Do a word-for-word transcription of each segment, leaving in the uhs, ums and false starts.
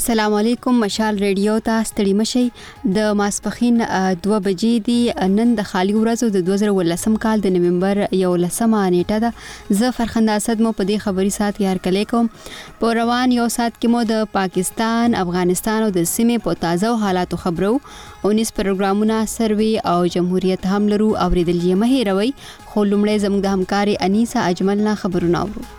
السلام علیکم. مشال ریډیو ته ستړي مشي. د ماسپخین دوه بجې دی. نن د خالی ورځو د دوه زره ولسم کال د نومبر یولسمه نیټه ده. زه فرخنده اسد مو په دې خبري سات یار کلی کوم. په روان یو سات کې مو د پاکستان، افغانستان او د سیمې په تازه حالاتو خبرو او نس پروګرامونه سروي او جمهوریت هم لرو اوریدل یې مه هیروي. خو لومړی زموږ د همکاري انیسا اجمل نه خبرونه اورو.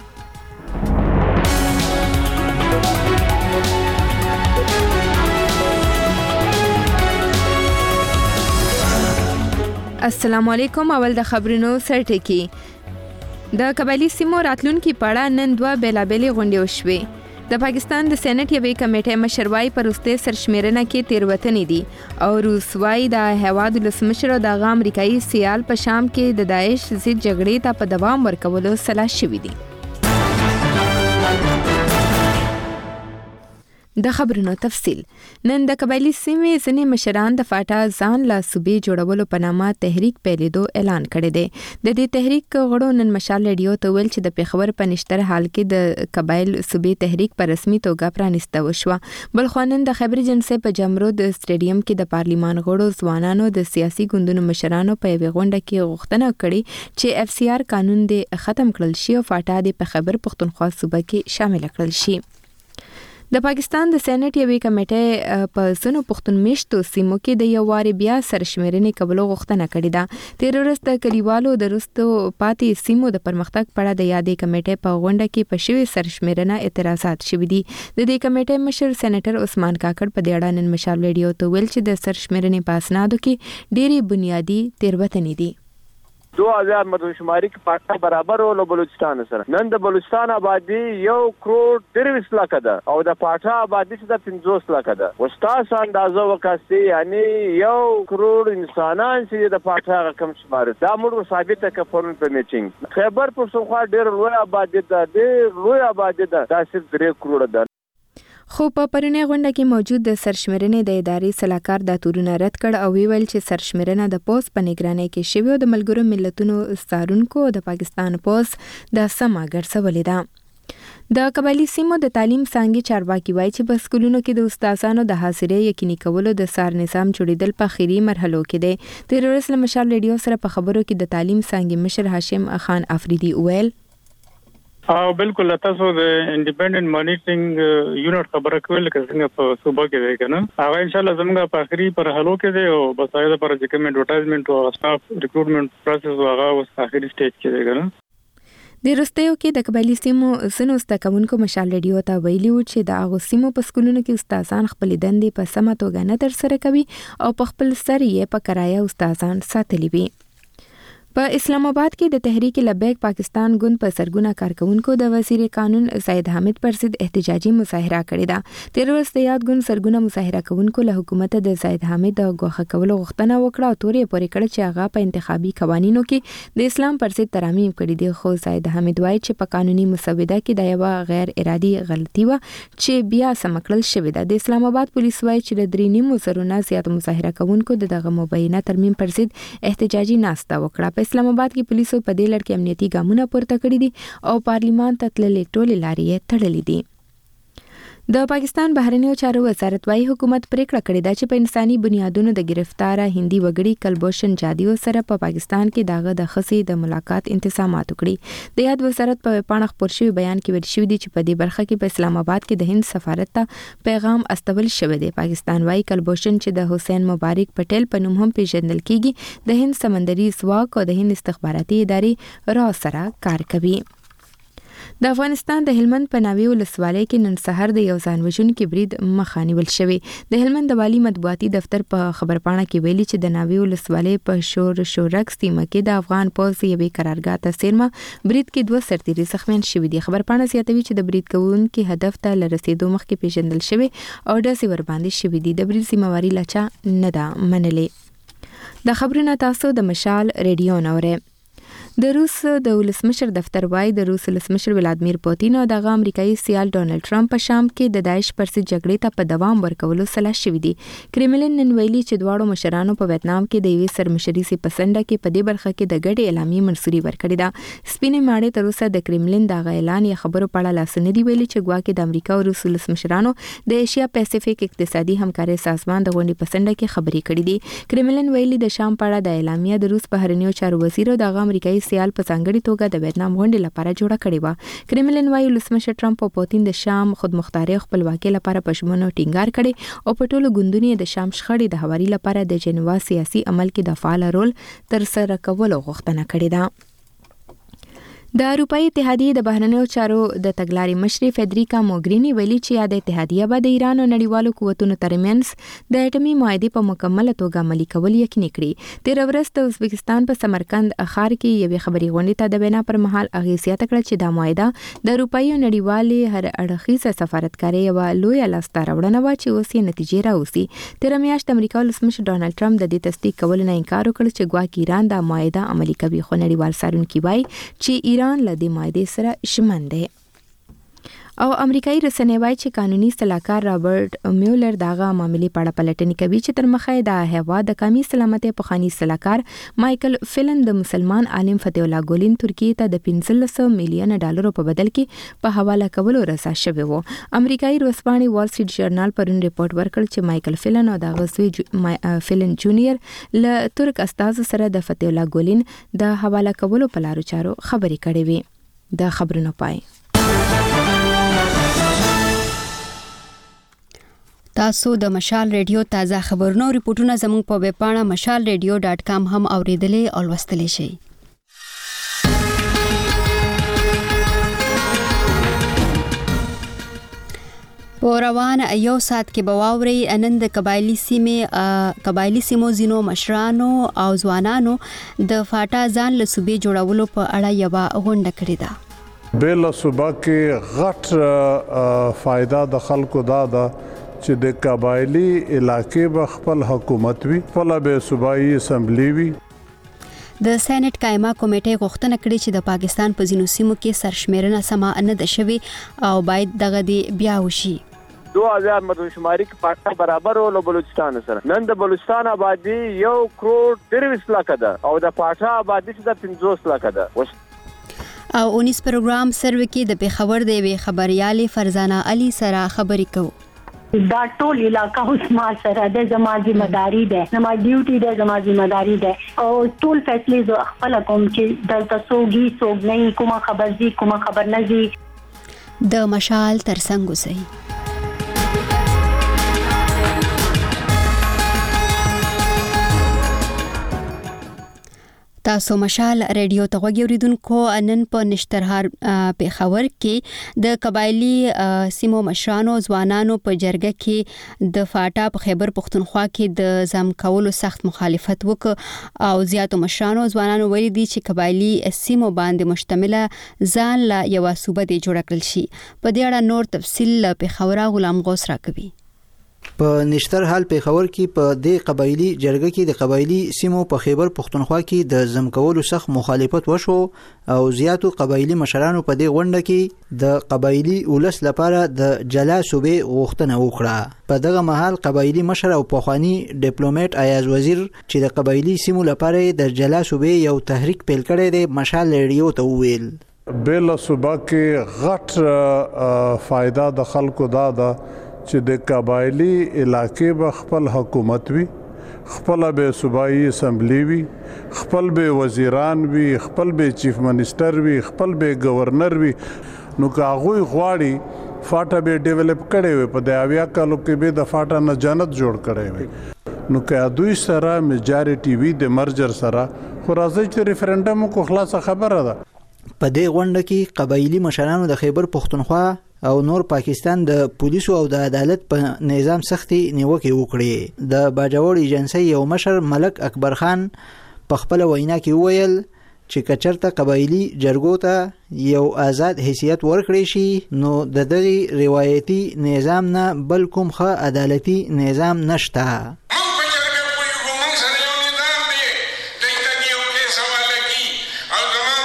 السلام علیکم. اول د خبرونو سرټکی. د قبایلی سیمو راتلونکي پړه نن دوه بیلابېلې غونډې وشوې. د پاکستان د سېنات یوې کمیټې مشروای پر وروستۍ سرشمیرنه کې تیروتنې دي او روسوای د هیواد ولسمشر د امریکایي سیال په شام کې د داعش ضد جګړې ته په دوام ورکولو سلا شوي دي. د خبرونو تفصیل. نن د قبایلی سیمې ځینې مشران د فاټا ځان لا صوبې جوړولو په نامه تحریک پیلېدو اعلان کړی دی. د دې تحریک غړو نن مشال ریډیو ته ویل چې د پیښور په نشتر حال کې د قبایل صوبې تحریک په رسمي توګه پرانیسته وشوه. بل خو نن د خبري جنسې په جمرود سټیډیم کې د پارلیمان غړو ځوانانو د سیاسي ګوندونو مشرانو په یوه غونډه کې غوښتنه کړې چې اف سی آر قانون دې ختم کړل شي او فاټا دې په خیبر پختونخوا صوبه کې شامل کړل شي. د پاکستان د سېنات یوې کمیټې په ځینو پښتون میشتو سیمو کې د یو واري بیا سرشمیرنې کولو غوښتنه کړې ده. تیر ورځ د کلیوالو د وروستو پاتې سیمو د پرمختګ په اړه د یادې کمیټې په غونډه کې په شوې سرشمیرنه اعتراضات شوي دي. د دې کمیټې مشر سېنیټر عثمان کاکړ په دې اړه نن مشال ریډیو ته ویل چې د سرشمیرنې په اسنادو کې ډېرې بنیادي تېروتنې دي. دو هزار مردم شماری کې پاکستان برابر او بلوچستان سره. نن د بلوچستان آبادی یو کروڑ درویش لکه ده او د پاټا آبادی چې د پنځوس لکه ده. وستاس اندازه وکاسي یعنی یو کروڑ انسانان چې د پاټا رقم شمار دا موږ ثابته کفرون په میټینګ. خیبر پختونخوا ډېر لوی آبادی ده، ډېر لوی آبادی ده، دا صرف درې کروڑ ده. خو په پرونی غونډه کې موجود د سرشمیرنې د ادارې سلاکار د تورونه رد کړ او ویل چې سرشمیرنه د پوس په نگرانۍ کې شوی او د ملګرو ملتونو څارونکو د پاکستان پوس د سما ګرځولې ده. د قبایلی سیمو د تعلیم څانګې چارواکي وایي چې په سکولونو کې د استادانو د حاضرۍ یقیني کولو د سار نظام جوړېدل په اخري مرحلو کې دی. تیر ورځ له مشال ریډیو سره په خبرو کې د تعلیم څانګې مشر هاشم خان افریدي ویل او بالکل تاسو د انډیپندنت مانیټرینګ یونټ خبره کول چې څنګه په صوبه کې دی کنه هغه ان شاء الله زموږ په اخري پر حلو کې دی او بس هغه پر چې ایڈورټایزمنت او سټاف ریکروټمنت پروسس هغه اوس اخري سټیج کې دی کنه. د وروستیو کې د قبایلی سیمو ځینو زده کوونکو مشال ریډیو ته ویلي وو چې د هغو سیمو په سکولونو کې استادان خپلې دندې په سمه توګه نه ترسره کوي او په خپل سر یې په کرایه استادان ساتلي وي. په اسلام آباد کې د تحریک لبیک پاکستان ګوند په سرګونه کارکونکو د وزیر قانون زید حامد پر ضد احتجاجي مظاهره کړې ده. تیر ورځ د یاد ګوند سرګونه مظاهره کوونکو له حکومت د زید حامد د غوښه کولو غوښتنه وکړه او تورې پورې کړ چې هغه په انتخابي قوانینو کې د اسلام پر ضد ترامیم کړي دي. خو زید حامد وایي چې په قانوني مسوده کې د یو غیر ارادي غلطي و چې بیا سم کړل شوې ده. د اسلام آباد پولیس وایي چې د درې نیمو زرو نه زیات مظاهره کوونکو د دغه مبینه ترمیم پر ضد احتجاجي ناسته وکړه. په اسلام آباد کې پولیسو په دې لړ کې امنیتي ګامونه پورته کړي دي او پارلیمان ته تللې ټولې لارې یې تړلې دي. د پاکستان بهرنیو چارو وزارت وايي حکومت پریکړه کړې ده چې په انساني بنیادونو د گرفتار هندي وګړي کلبوشن جادیو سره په پاکستان کې داغه د خصي د ملاقات انتظامات وکړي. د یاد وزارت په پاڼه خپور شوی بیان کې ویل شوی دی چې په دې برخه کې په اسلام آباد کې د هند سفارت ته پیغام استول شوی دی. پاکستان وايي کلبوشن چې د حسین مبارک پټیل په نوم هم پیژندل کیږي د هند سمندري ځواک او د هند استخباراتي ادارې را سره کار کوي. د افغانستان د هلمند په ناوې ولسوالۍ کې نن سهار د یو ځان وژونکي برید مخه نیول شوی. د هلمند د والي مطبوعاتي دفتر په خبرپاڼه کې ویلي چې د ناوې ولسوالۍ په شور شورک سیمه کې د افغان پوځ یوې قرارګاه ته څیرمه برید کې دوه سرتیري زخمیان شوي دي. خبرپاڼه زیاتوي چې د برید کوونکي هدف ته له رسیدو مخکې پیژندل شوی او ډزې ورباندې شوي دي. د برید ذمہواري لا چا نه ده منلې. د خبرونه تاسو د مشال ریډیو نورې. د روس د ولسمشر دفتر وايي د روس ولسمشر ولادمیر پوتین او د امریکایي سیال ډونالد ټرمپ په شام کې د داعش پر ضد جګړې ته په دوام ورکولو سلا شوې دي. کرملن نن ویلي چې دواړو مشرانو په ویتنام کې د یوې سرمشري سي پسنده کې په دې برخه کې د ګډې اعلامیې منسوري ورکړې ده. سپینې ماڼۍ تر اوسه د کرملن د اعلان یا خبرو په اړه لاسونه دی ویلي چې ګواکې د امریکا او روس ولسمشرانو د ایشیا پیسفیک اقتصادي همکارۍ سازمان د غونډې پسنده کې خبرې کړې دي. کرملن ویلي د شام په اړه د اعلامیه د روس بهرنیو چارو وزیر او د امریکایي سیال په ځانګړي توګه د ویتنام غونډې لپاره جوړه کړې و. کرملن وايي ولسمشر ټرمپ او پوتین د شام خودمختاري او خپلواکۍ لپاره په ژمنو ټینګار کړي او په ټولو ګوندونو د شام شخړې د هواري لپاره د جنوا سیاسي عمل کې د فعال رول تر سره کولو غوښتنه کړې ده. د اروپאי اتحادیې د بهرنیو چارو د تګلارې مشرې فدریکا موګرینی ویلي چې د اتحادیه به د ایران او نړیوالو قوتونو ترمنځ د اټومي معاهدې په مکمله توګه عملي کول یقیني کړي. تیر ورځ د ازبکستان په سمرقند ښار کې یوې خبري غونډې ته د وینا پر مهال هغې زیاته کړه چې دا معاهده د اروپאי او نړیوالې هر اړخیزه سفارتکارۍ یوه لویه لاسته راوړنه وه چې اوس یې نتیجې راوځي. تېره میاشت امریکا ولسمشر ډونالد ټرمپ د دې تصدیق کولو نه انکار وکړ چې ګواکې ایران دا معاهده عملي کوي، خو نړیوال څارونکي وایي چې ایران له دې معاهدې سره ژمن دی. او امریکایي رسنۍ وایي چې قانوني سلاکار رابرټ میولر دغه معاملې په اړه پلټنې کوي چې تر مخه د هیواد د قومي سلامتۍ پخواني سلاکار مایکل فلن د مسلمان عالم فتح الله ګولین ترکیې ته د پنځلس میلیونه ډالرو په بدل کې په حواله کولو رضا شوی و. امریکایي ورځپاڼې وال سټریټ جرنال پرون ریپورت ورکړ چې مایکل فلن او دغه زوی فلن جونیئر له ترک استازو سره د فتح الله ګولین د حواله کولو په لارو چارو خبرې کړې وي. د خبرونو پای. تاسو د مشال ریډیو تازه خبرونه او ریپورتونه زموږ په ویب پاڼه مشال ریډیو ډاټ کام هم اوریدلې او لوستلې شئ. په روان یو سات کې به واورئ نن د قبایلي سیمې قبایلي سیمو ځینو مشرانو او ځوانانو د فاټا ځان له صوبې جوړولو په اړه یوه غونډه کړې ده. بل صوبه کې غټ فائدہ د خلکو دا ده چې د قبایلی علاقې به خپل حکومت وي، خپل به صوبایي اسمبلی وي. د سېنات قائمه کمیټې غوښتنه کړې چې د پاکستان په ځینو سیمو کې سرشمیرنه سما نه ده شوې او باید دغه دی بیا وشي. دو هزار مردم شماری کې پاکستان برابر او بلوچستان سره. نن د بلوچستان آبادی یو کروڑ درویش لکه ده او د پاټا آبادی د پنځوس لکه ده. او اونیس پروګرام سروې کې د پیښور د وی خبريالي فرزانه علي سره خبرې کوو. دا ټول علاقہ اوس ما سره د زما ذمہداري ده، زما ډیوټي ده، زما ذمہداري ده او ټول فیصله زه خپل کوم چې دلته سوګي سوګ نه کومه خبر زی کومه خبر نه زی. د مشال ترڅنګ اوسئ. تاسو مشال ریډیو ته غوږی اوریدونکو. نن په نشترهار پیښور کې د قبایلی سیمو مشرانو ځوانانو په جرګه کې د فاټا په خیبر پختونخوا کې د ځم کولو سخت مخالفت وکړ او زیاتو مشرانو ځوانانو ویلي دي چې قبایلی سیمو باندې مشتمله ځان له یو صوبه دی جوړ کړل شي. په دې اړه نور تفصیل پیښور غلام غوث راکوي. په نشتر حال پیښور کې په دې قبایلی جرګه کې د قبایلی سیمو په خیبر پختونخوا کې د ځم کولو سخت مخالفت وشو او زیاتو قبایلی مشرانو په دې غونډه کې د قبایلی ولس لپاره د جلا صوبې غوښتنه وکړه. په دغه مهال قبایلی مشر او پخوانی ډیپلوماټ ایاز وزیر چې د قبایلی سیمو لپاره د جلا صوبې یو تحریک پیل کړی دی مشال ریډیو ته وویل. بل صوبه کې غټ فائدہ د خلکو دا ده چې د قبایلی علاقې به خپل حکومت وي، خپل به صوبایي اسمبلی وي، خپل به وزیران وي، خپل به چیف منسٹر وي، خپل به گورنر وي. نو که هغوی غواړي فاټا به ډیولپ کړی وي، په د اویا کالو کې به د فاټا نه جنت جوړ کړی وي. نو که دوی سره میجارټي وي د مرجر سره، خو راځي چې ریفرنډم کو خلاصه خبره ده. په دې غونډه کې قبایلی مشرانو د خیبر پختونخوا او نور پاکستان د پولیسو او د عدالت په نظام سختي نیوکې وکړې. د باجوړ ایجنسی یو مشر ملک اکبر خان په خپل وینا کې وویل چې کچرته قبایلی جرګو ته یو آزاد حیثیت ورکړي شي نو د دغه روایتي نظام نه بل کوم ښه عدالتي نظام نشته. او زما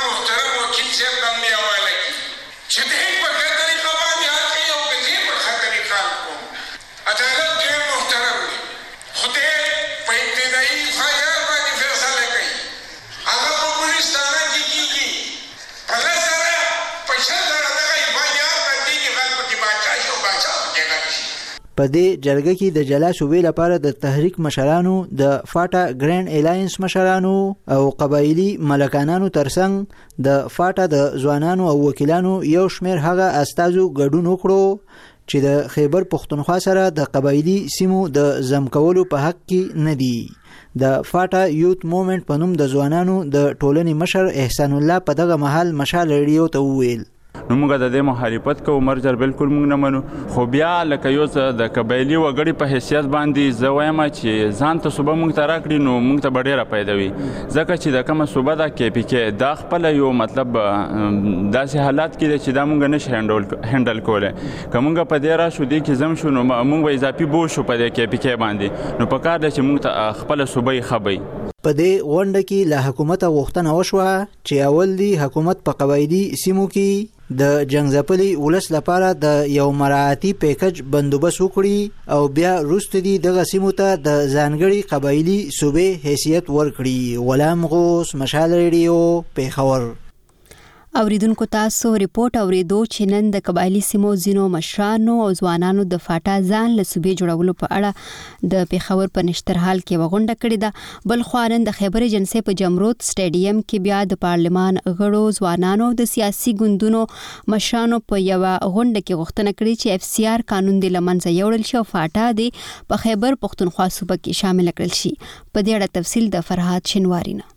جنایي فاجعه باندې فیصله کوي هغه په پولیس تانه کې کېږي په لس زره په شل زره دغه فاجعات بدلېږي غل پکې باچا شي او باچا پکې غل شي. په دې جرګه کې د جلا صوبې لپاره د تحریک مشرانو، د فاټا ګرینډ الاینس مشرانو او قبایلی ملکانانو ترڅنګ د فاټا د ځوانانو او وکیلانو یو شمېر هغه استازو ګډون وکړو چې د خیبر پښتونخوا سره د قبایلی سیمو د ضم کولو په حق کې نه دي. د فاټا یوت موومنټ په نوم د ځوانانو د ټولنې مشر احسان الله په دغه مهال مشال ریډیو ته وویل نو موږ د دې مخالفت کوو، مرجر بالکل موږ نه منو، خو بیا لکه یو څه د قبایلي وګړي په حیثیت باندې زه وایم چې ځان ته صوبه موږ ته راکړي نو موږ ته به ډېره پیدا وي، ځکه چې د کومه صوبه ده کې پي کې دا خپله یو مطلب داسې حالات کې دی چې دا موږ نشي هینډل کولی. که موږ په دې راشو دې کې ضم شو نو موږ به اضافي بوج شو په دې کې پي کې باندې، نو په کار دی چې موږ ته خپله صوبه یې ښه وي. په دې غونډه کې له حکومته غوښتنه وشوه چې اول دی حکومت په قبایلي سیمو کې د جنګ ولس لپاره د یو مراعاتي پیکج بندوبست وکړي او بیا وروسته دی دغه سیمو ته د ځانګړي قبایلي صوبې حیثیت ورکړي. غلام غوث، مشال ریډیو، پیښور. اوریدونکو تاسو ریپورت اوریدو چې نن د قبایلی سیمو ځینو مشرانو او ځوانانو د فاټا ځان له صوبې جوړولو په اړه د پیښور په نشترحال کې وغونډه کړې ده. بل خوا نن د خیبر ایجنسۍ په جمرود سټیډیم کې بیا د پارلمان غړو، ځوانانو او د سیاسي ګوندونو مشرانو په یوه غونډه کې غوښتنه کړې چې اف سی آر قانون د لمنځه یوړل شي او فاټا د په خیبر پښتونخوا صوبه کې شامل کړل شي. په دې اړه تفصیل د فرهاد شنواری نه.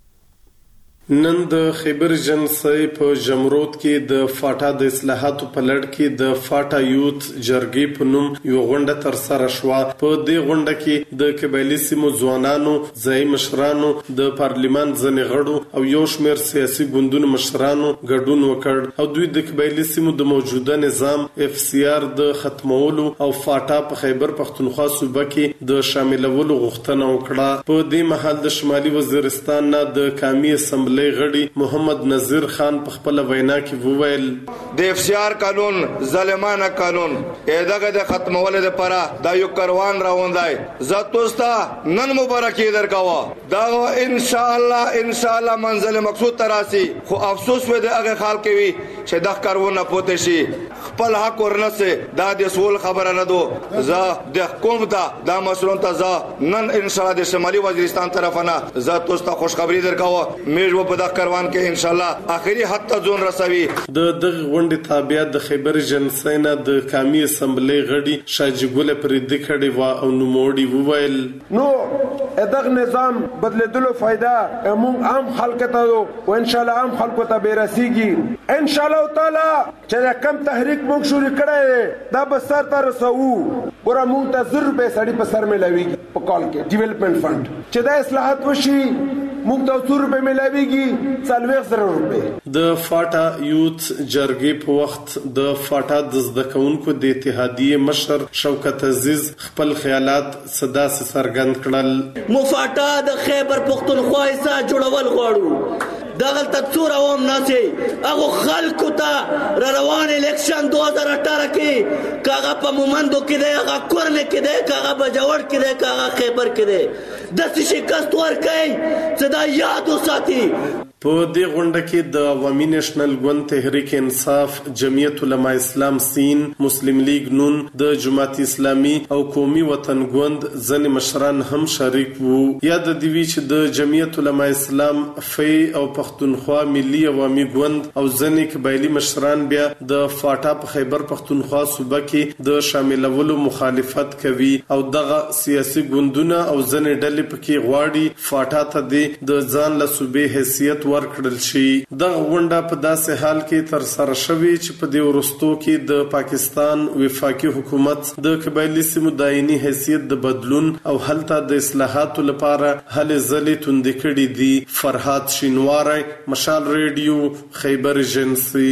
نن د خیبر ایجنسۍ په جمرود کې د فاټا د اصلاحاتو په لړ کې د فاټا یوت جرګې په نوم یو غونډه تر سره شوه. په دې غونډه کې د قبایلي سیمو ځوانانو، ځایي مشرانو، د پارلمان ځینې غړو او یو شمېر سیاسي ګوندونو مشرانو ګډون وکړ او دوی د قبایلي سیمو د موجوده نظام اف سی آر د ختمولو او فاټا په خیبر پښتونخوا صوبه کې د شاملولو غوښتنه وکړه. په دې مهال د شمالي وزیرستان نه د قومي اسمبلۍ غړي محمد نذیر خان په خپل وینا کې وویل د اف سی آر قانون ظالمانه قانون دغه د ختمولو لپاره دا یو کاروان روان دی. زه تاسو ته نن مبارکي درکوم دا ان شاء الله ان شاء الله منزل مقصود تراسي. خو افسوس و د هغه خلک وي چې دا کارونه پوتې شي خپل حق ورنسه دا د سول خبره نه دو. زه د حکومت دا مسلون ته زه نن ان شاء الله د شمالي وزیرستان طرفانه زه تاسو ته خوشخبری درکوم میږو په دا کاروان کې ان شاء الله اخري حد ته ځون رسوي. د دغه غونډې تابع د خیبر ایجنسۍ نه د قومي اسمبلۍ غړي شاجي ګل پرېدي کړي و او نوموړي وویل نو دغه نظام بدلیدلو فائدہ موږ عام خلک ته او ان شاء الله عام خلکو ته به رسیږي ان شاء الله تعالی. چې کم تحریک موږ شروع کړی دا به سر ته رسو ګوره موږ ته زر روپۍ سړي په سر ملاویږي په کال کې ډیولپمنٹ فند چې دا اصلاحات وشي موږ ته څو روپۍ ملاویږي څلوېښت زره روپۍ. د فاټا یوت جرګې په وخت د فاټا د زده کوونکو د اتحادیې مشر شوکت عزیز خپل خیالات صدا سره څرګند کړل. مو فاټا د خیبر پښتونخوا حصہ جوړول غواړو. دغه تڅور عوام ناسي هغه خلکو ته را روان الیکشن دو هزار اٹھارہ کې کاغه په مومندو کې دی، هغه کورنه کې دی، کاغه بجوړ کې دی، کاغه خیبر کې دی. د شکست ورکړي چې دا یاد وساتي. په دې غونډه کې د عوامي نېشنل ګوند تحریک انصاف، جمعیت علماء اسلام سین، مسلم لیگ نون، د جماعت اسلامي او قومي وطن ګوند ځینې مشران هم شریک وو. یاد دی وی چې د جمعیت علماء اسلام فی او پښتونخوا ملي عوامي ګوند او ځینې قبایلی مشران بیا د فاټا په خیبر پښتونخوا صوبه کې د شاملولو مخالفت کوي او دغه سیاسي ګوندونه او ځینې ډلې پکې غواړي فاټا ته د ځان له صوبې حیثیت ورکړل شي. دغه غونډه په داسې حال کې تر سره شوې چې په دې وروستو کې د پاکستان وفاقي حکومت د قبایلی سیمو دایني حیثیت د بدلون او هلته د اصلاحاتو لپاره هلې ځلې توندې کړې دي. فرهاد شینواری، مشال ریډیو، خیبر ایجنسۍ.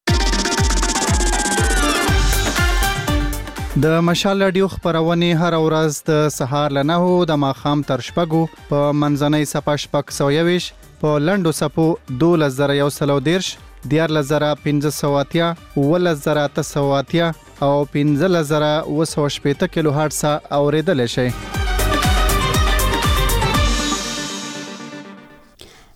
د مشال رادیو خبرونه هر ورځ د سهار له نهو د ماښام تر شپږو په منځنۍ صفه شپږ سوه یویشت په لنډو صفو دولس زره یو سل او دېرش، دیارلس زره پنځه سوه اتیا، اوولس زره اته سوه اتیا او پنځلس زره اوه سوه شپېته کیلو هرټز اورېدلی شئ.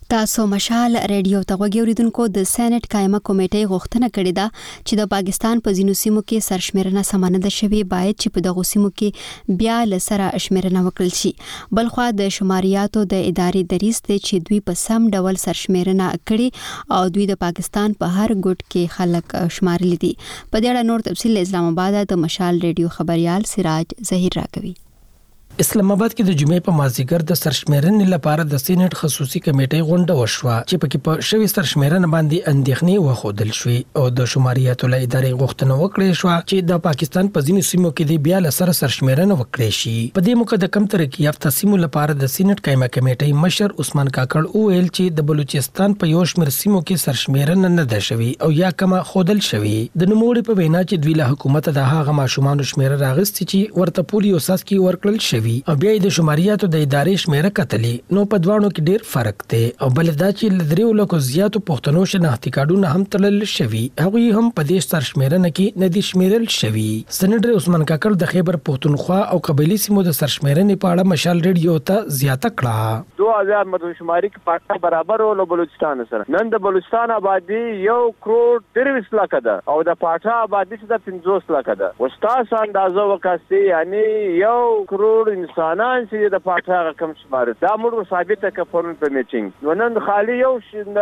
تاسو مشال ریډیو ته غوږی اوریدونکو د سېنات قائمه کمیټې غوښتنه کړې ده چې د پاکستان په ځینو سیمو کې سرشمیرنه سمانه ده شوی باید چې په دغه سیمو کې بیا لسره شمیرنه وکړل شي. بلخوا د شماریاتو د ادارې دریځ دی چې دوی په سم ډول سرشمیرنه کړي او دوی د پاکستان په هر ګوټ کې خلک شمارل دي. په دې اړه نور تفصیل اسلام آباد د مشال ریډیو خبريال سراج ظهیر راکوي. اسلام آباد کې د جمعې په مازیګر د سرشمیرنې لپاره د سېنات خصوصي کمیټې غونډه وشوه چې پکې په شوي سرشمیرنه باندې اندېښنې وښودل شوې او د شماریاتو له ادارې غوښتنه وکړې شوه چې د پاکستان په ځینو سیمو کې د بیا لسره سرشمیرنه وکړي شي. په دې موقع د کم ترقي یافته سیمو لپاره د سېنات قائمه کمیټې مشر عثمان کاکړ وویل چې د بلوچستان په یو شمېر سیمو کې سرشمیرنه نه ده شوې او یا کمه ښودل شوې. د نوموړي په وینا چې دوی له حکومت د هغه ماشومانو شمیره راغستې چې ورته پولیو ساسکي ورکړل شوی او بیا د شماریاتو د ادارې شمیره کتلې نو په دواړو کې ډېر فرق دی او بل دا چې لدریو لکو زیاتو پښتنو شناختی کارډونه هم تلل شوی هغه هم په دې سرشمیرنه کې ندي شمیرل شوی. سېنټر عثمان کاکړ د خیبر پښتونخوا او قبایلی سیمو د سرشمیرنې په اړه مشال ریډیو ته زیاته کړه. دو هزار مردم شماری کې پاکستان برابر ولو بلوچستان سره نن د بلوچستان آبادی یو کروڑ درویس لکه ده او د پاټا آبادی څخه پنځوس لکه ده. وستاسو اندازو وکاسي یعنی یو کروڑ انسانان چې د پاټا رقم شمار دا موږ ثابته کړو په میټینګ. نو نن خالي یو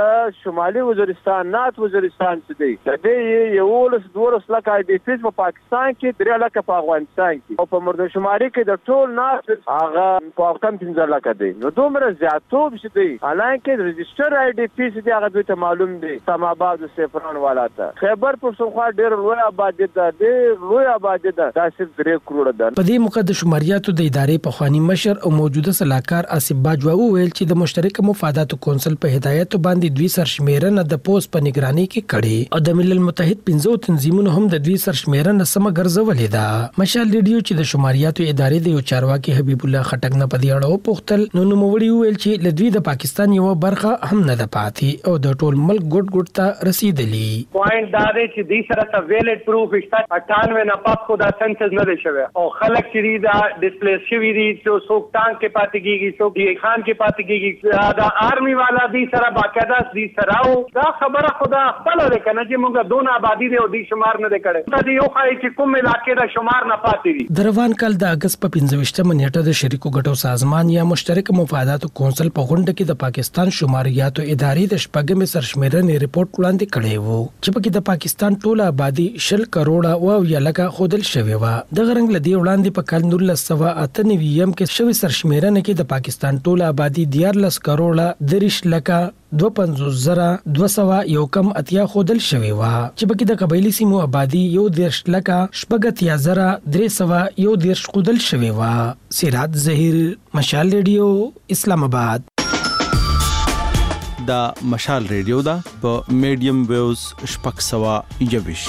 شمالي وزیرستان نات وزیرستان څه دی د دې یو لس دولس لکه د فیس په پاکستان کې درې لکه په افغانستان کې او په مردم شماری کې د ټول نات هغه په کم پنځه لکه دی. نو دومره زیاتوب شي دی حالانکه رجستر آی ډی پی سي هغه دوی ته معلوم دی. اسلام آباد او سیفران والا ته خیبر پښتونخوا ډېر لوی آبادی ده ډېر لوی آبادی ده دا صرف درې کروڑ ده. په دې موقع د شماریاتو د ادارې په خواني مشر او موجوده صلاحکار آصف باجوا وویل چې د مشترک مفاداتو کونسل په هدایت باندې دوی سرشمیرنه د پوس په نگرانی کې کړي او د ملل متحد پنځو تنظیمونو هم د دوی سرشمیرنه سم ګرځولې ده. مشال ریډیو چې د شماریاتو ادارې د یو چارواکي حبیب الله خټک نه په دې اړه وپوښتل نو نوموړي وویل چې لدوی د پاکستان یو برخه هم نه ده پاتې او د ټول ملک ګډ ګډ ته رسیدلی. پوینټ دا دی چې دې سره ته ویلیډ پروف شته اٹھانوے نه پاس خو دا سنسس نه دی شوی او خلک چې دا ډیسپلیس شوی دي چې څوک ټانک کې پاتې کیږي څوک دی خان کې پاتې کیږي دا آرمي والا دې سره باقاعده دې سره او دا خبره خدا خپل ده کنه چې موږ دون آبادی دی او دې شمار نه کړي دا یو خای چې کوم علاقې دا شمار نه پاتې دي. د روان کال د اگست په پنځه نیټه د شریکو ګټو سازمان یا مشترک مفاداتو کونسل په غونډه کې د پاکستان شماریاتو ادارې د شپږمې سرشمیرنې ریپورت وړاندې کړی وو چې پکې د پاکستان ټوله آبادی شل کروڑه او یا لکه خودل شوی و. د غرنګ لدی وړاندې په کال نولس سوه اته نوي یم کې شوی سرشمیرنه کې د پاکستان ټوله آبادی دیارلس کروڑه دریش لکه دو پنځوس زره دو سوه یو کم اتیا خودل شوی و چې پکې د قبایلی سیمو آبادی یو دیرش لکه شپږ اتیا زره درې سوه یو دیرش خودل شوی و. سراج ظهیر مشال ریډیو اسلام آباد. دا مشال ریډیو دا په میډیم ویوز شپږ سوه یوویش.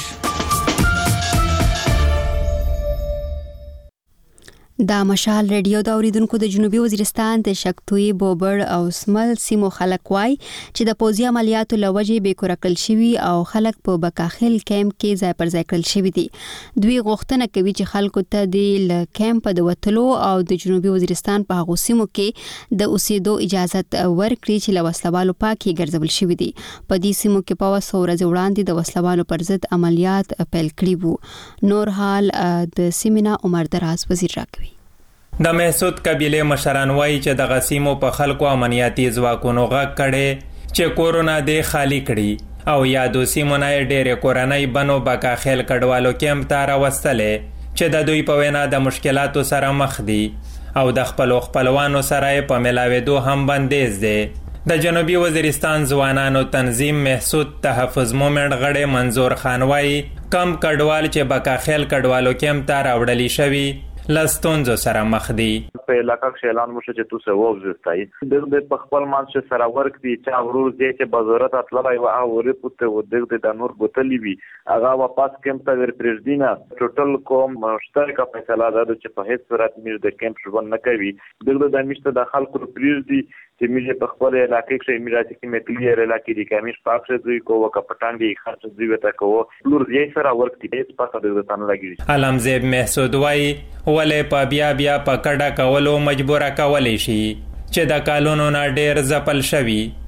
دا مشال ریډیو دا اوریدونکو د جنوبي وزیرستان د شکتوی بوبر او سمل سیمو خلک وای چې د پوځي عملیاتو لوجې به کورکل شوی او خلک په بکاخیل کیمپ کې ځای پر ځای کړل شوی دي. دوی غوښتنه کوي چې خلکو ته د کیمپ د وټلو او د جنوبي وزیرستان په هغو سیمو کې د اوسېدو اجازه ورکړي چې له وسلوالو پاکي ګرځول شوی دي. په دې سیمو کې په وسو ورځ وړاندې د وسلوالو پر ضد عملیات پیل کړي وو. نور حال د سیمینا عمر دراز وزیر راکوي. د محسود قبیله مشران وایي چې د غسیمو په خلکو امنیتي ځواکونو غږ کړي چې کورونه دې خالی کړي او یادو سیمو نه ډېرې کورنۍ بنو بکاخیل کډوالو کیمپ ته راوستلې چې د دوی په وینا د مشکلاتو سره مخ دي او د خپلو خپلوانو سره په ملاوېدو هم بندیز دی. د جنوبي وزیرستان ځوانانو تنظیم محسود تحفظ مومنټ غړی منظور خان وایي کم کډوال چې بکاخیل کډوالو کیمپ ته راوړلی شوي لستونزو سره مخ دي. په علاقه کې اعلان وشو چې تاسو ووځئ د د خپل مانس سره ورک دي چې ورور دې چې بازارت اطلای او اوري پته و د د نور بوتلی وی هغه واپس کیمپ ته ورپرېږدینا ټوټل کوم مشترکه فیصله ده چې په هیڅ صورت مې د کیمپ ژوند نه کوي دغه د میشته د خلکو پرېږدي چې مې په خپل علاقې کې میراثي کې متلی علاقې دي کمیش پاک شه دوی کو وک پټان دي خاص دوی وته کو لور یې سره ورک دي هیڅ پاسه د تن لګي. علمزیب محسود وای ولې په بیا بیا په کډه کولو مجبور کولې شي چې د کالونو نه ډېر ځپل شوي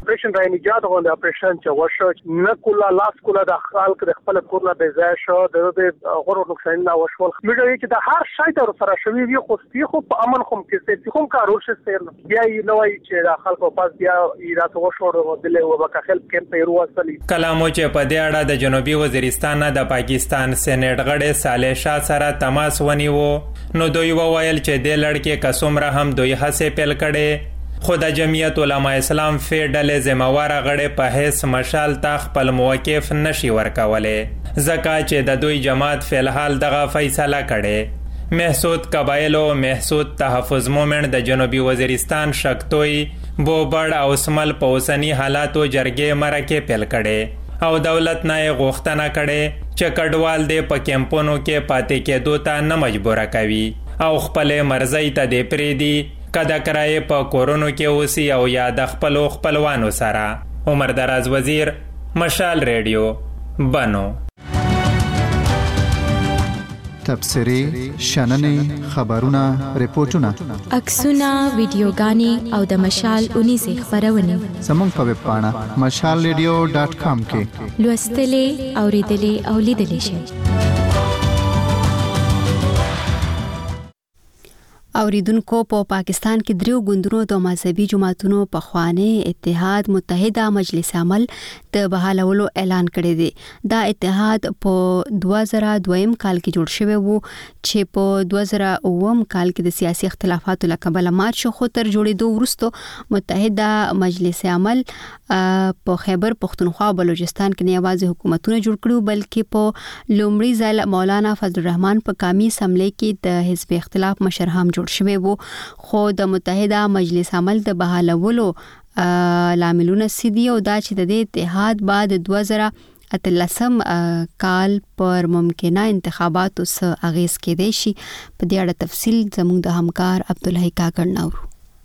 اپریشن راي نجات غو د اپریشن چې وشو نه کولا لاس کولا د خلک د خپل کورنا به ځای شو د غورو نقصان نه وشول مې چې د هر شای تر سره شوی وي خو سپي خو په امن خو کې چې کوم کارول شي سیر بیا یې نوای چې د خلکو پاس بیا ایرات وشو د له وبکه خلک کېم ته وروسلی کلامو چې په دې اړه د جنوبي وزیرستان نه د پاکستان سېنیټ غړي صالح شاه سره تماس ونیو نو دوی وویل چې د لړکې کسومره هم دوی هڅه پیل کړي خو د جمعیت علما اسلام فیډل زموار غړي په هیڅ مشال تا خپل موقف نشي ورکولې ځکه چې د دوی جماعت فلحال دغه فیصله کړي محسود قبایلو محسود تحفظ مومنت د جنوبي وزیرستان شکتوی بوبړ او سمل په اوسنی حالاتو جرګې مرکه پیل کړي او دولت نه غوښتنه کړي چې کډوال دې په کیمپونو کې پاتې کېدو ته نه مجبور کوي او خپل مرزي ته دې پریدي کدا کرای په کورونو کې اوسي او یا د خپل خپلوانو سره عمر دراز وزیر مشال ریډیو بنو تبصری شننې خبرونه ریپورتونه عکسونه ویډیوګانې او د مشال اونې سه خبرونه زموږ په ویب پاڼه مشال ریډیو ډاټ کام کې لوستلې اوریدلې او لیدلې شئ اوریدونکو په پاکستان کې دریو ګوندونو د مذهبي جماعتونو په خوانه اتحاد متحده مجلس عمل د بحالولو اعلان کړی دی دا اتحاد په دوه زره دویم کال کې جوړ شوی وو چې په دوه زره اووم کال کې د سیاسي اختلافاتو لکبل مات شو خو تر جوړېدو وروسته متحده مجلس عمل په خیبر پختونخوا او بلوچستان کې نه یوازې حکومتونه جوړ کړو بلکې په لومړي ځل مولانا فضل الرحمن په قومي اسمبلی کې د حزب اختلاف مشر هم جوړ شوی وو خو د متحده مجلس عمل د بحالولو لاملونه سدي او دا چې د اتحاد بعد دوه زره اتلسم کال پر ممکنه انتخاباتو سره اغیز کېدای شي په دې اړه تفصیل زموږ د همکار عبدالحی کاکړ نورو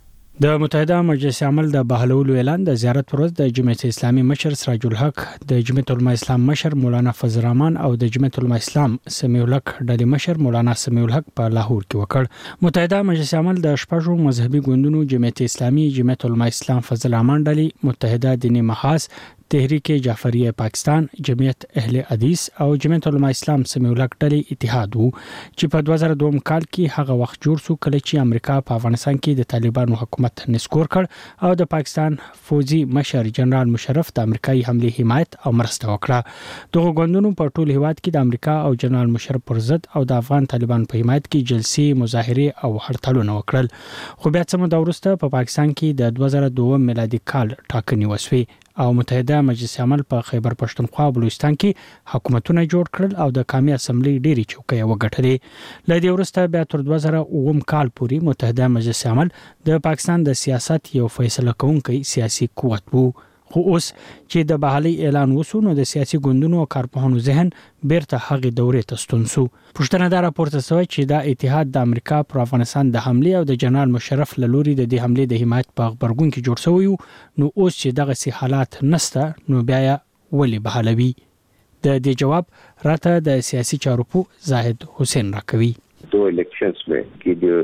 د متحده مجلس عمل د بحالولو اعلان د زیارت پر ورځ د جمعیت اسلامي مشر سراج الحق د جمعیت علماء اسلام مشر مولانا فضل الرحمن او د جمعیت علماء اسلام سمیع الحق ډلې مشر مولانا سمیع الحق په لاهور کې وکړ متحده مجلس عمل د شپږو مذهبي ګوندونو جمعیت اسلامي جمعیت علماء اسلام فضل الرحمن ډلې متحده دینی محاذ تحریک جعفریه پاکستان جمعیت اهل حدیث او جمعیت علماء اسلام سمیع الحق ډلې اتحاد وو چې په دوه زره دوه کال کې هغه وخت جوړ شو کله چې امریکا په افغانستان کې د طالبانو حکومت نسکور کړ او د پاکستان فوجي مشر جنرال مشرف د امریکایي حمله حمایت او مرسته وکړه دغه ګوندونو په ټول هیواد کې د امریکا او جنرال مشرف پر ضد او د افغان طالبان په حمایت کې جلسې مظاهره او هړتالونه وکړل خو بیا څه مده وروسته په پاکستان کې د دوه زره دوه میلادي کال ټاکنې وشوې او متحده مجلس عمل په خیبر پښتونخوا او بلوچستان کې حکومتونه جوړ کړل او د قومي اسمبلی ډېری چوکۍ وګټلې لدې وروسته بیا تر دوه زره اووم کال پورې متحده مجلس عمل د پاکستان د سیاست یو فیصله کوونکی سیاسي قوت وو خو اوس چې د بحالي اعلان وسو نو د سیاسي ګوندونو او کارپوهانو ذهن بیرته هغه دورې ته ستون شو پښتنه دا راپورته شوی چې دا اتحاد د امریکا پر افغانستان د حمله او د جنرال مشرف لوري د دې حمله د حمایت په خبرګون کې جوړ شوی نو اوس چې دغه سي حالات نسته نو بیا ولې بحالوي د دې جواب راته د سیاسي چارو په زاهد حسین راکوي دو الیکشنز میں کی جو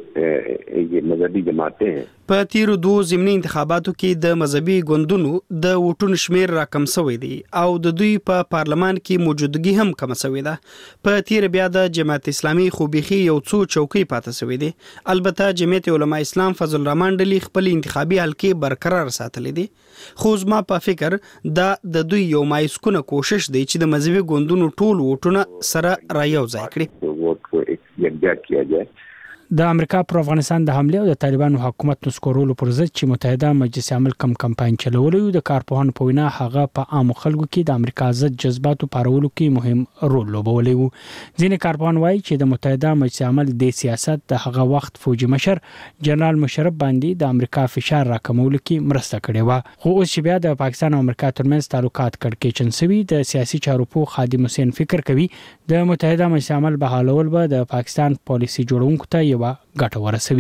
یہ مذہبی جماعتیں ہیں په تیرو دوه ضمني انتخاباتو کې د مذهبي ګوندونو د ووټونو شمیر راکم شوی دی او د دوی په پارلمان کې موجودګي هم کم شوی ده په تیر بیا د جماعت اسلامي خو بيخي یو څو چوکۍ پاتې شوی دي البته جمعیت علماء اسلام فضل الرحمن ډلې خپل انتخابي حلقې برقرار ساتلې دي خو زما په فکر دا د دوی یو مایسکونه کوشش دی چې د مذهبي ګوندونو ټول ووټونه سره رايو ځای کړي ووټ کو یکجا کیا جائے د امریکا پر افغانستان د حمله او د طالبانو حکومت نسکورولو پر ضد چې متحده مجلس عمل کم کمپاین چلولو د کارپوهانو په وینا هغه په عام خلکو کې د امریکا ضد جذباتو پارولو کې مهم رول لوبولی وو ځینې کارپوهان وایي چې د متحده مجلس عمل د سیاست د هغه وخت فوجي مشر جنرال مشرف باندې د امریکا فشار راکمولو کې مرسته کړې و خو اوس چې بیا د پاکستان او امریکا ترمنځ تعلقات کړکېچن شوي د سیاسي چارو په خادم حسین فکر کوي د متحده مجلس عمل بحالول به د پاکستان پالیسي جوړونکو ته یو ګټه ورسوي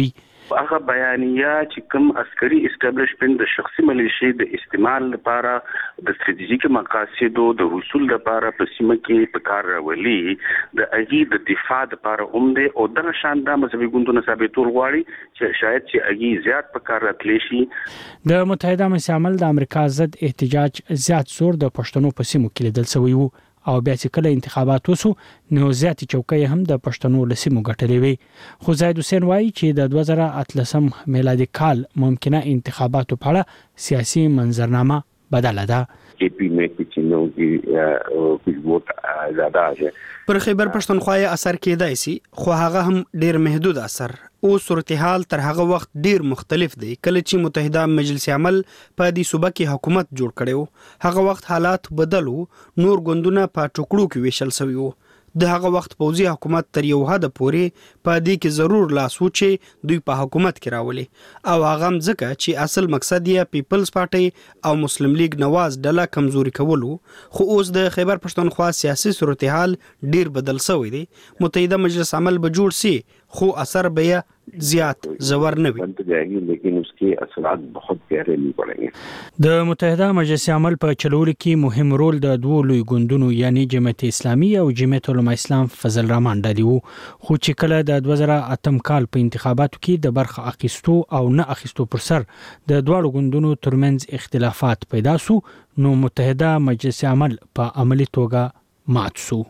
هغه بیانیه چې کوم عسکري اسټابلیشمنت د شخصي ملیشي د استعمال لپاره د استراتیژیک مقاصدو د حصول لپاره په سیمه کې په کار راولي د اغي د دفاع لپاره هم دی او د شاندا مذهبي ګوندونو ثابتول غواړي چې شاید چې اغي زیات په کار راتلی شي. د متحده مستعمل د امریکا ضد احتجاج زیات زور د پښتنو په سیمو کې لیدل شوی وو او بیا چې کله انتخابات وسو نو زیات چوکۍ هم د پښتنو لسیمو ګټلې وي. خو زید حسین وایي چې د دوه زره اتلسم میلادي کال ممکنه انتخاباتو په اړه سیاسي منظرنامه بدله ده. एपी में कुछ लोगों की कुछ वोट ज्यादा है. پر خیبر پښتونخوا اثر کېدای شي خو هغه هم ډیر محدود اثر او صورتحال تر هغه وخت ډیر مختلف دی. کله چې متحده مجلس عمل په دې صوبه کې حکومت جوړ کړو هغه وخت حالات بدلو، نور ګوندونه په ټوکړو کې ویشل شوی وو. د هغه وخت پوځي حکومت تر یو حد پورې په دې کې ضرور لاس وچی دوی په حکومت کې راولي او هغه ځکه چې اصل مقصد یې پیپلز پارټي او مسلم لیگ نواز ډله کمزوري کولو. خو اوس د خیبر پښتونخوا سیاسي صورتحال ډیر بدل شوی دی. متحده مجلس عمل به جوړ سي خو اثر به زیات زور نه وي لیکن اس کے اثرات بہت گہرے نہیں پڑیں گے. د متحده مجلس عمل په چلولو کې مهم رول د دوه لوی ګوندونو یعنی جمعیت اسلامي او جمعیت علماء اسلام فضل الرحمن ډلې وو. خو چې کله د دوه زره اتم کال په انتخاباتو کې د برخه اخیستو او نه اخیستو پر سر د دوه ګوندونو ترمنځ اختلافات پیدا سو نو متحده مجلس عمل په عملی توګه مات سو.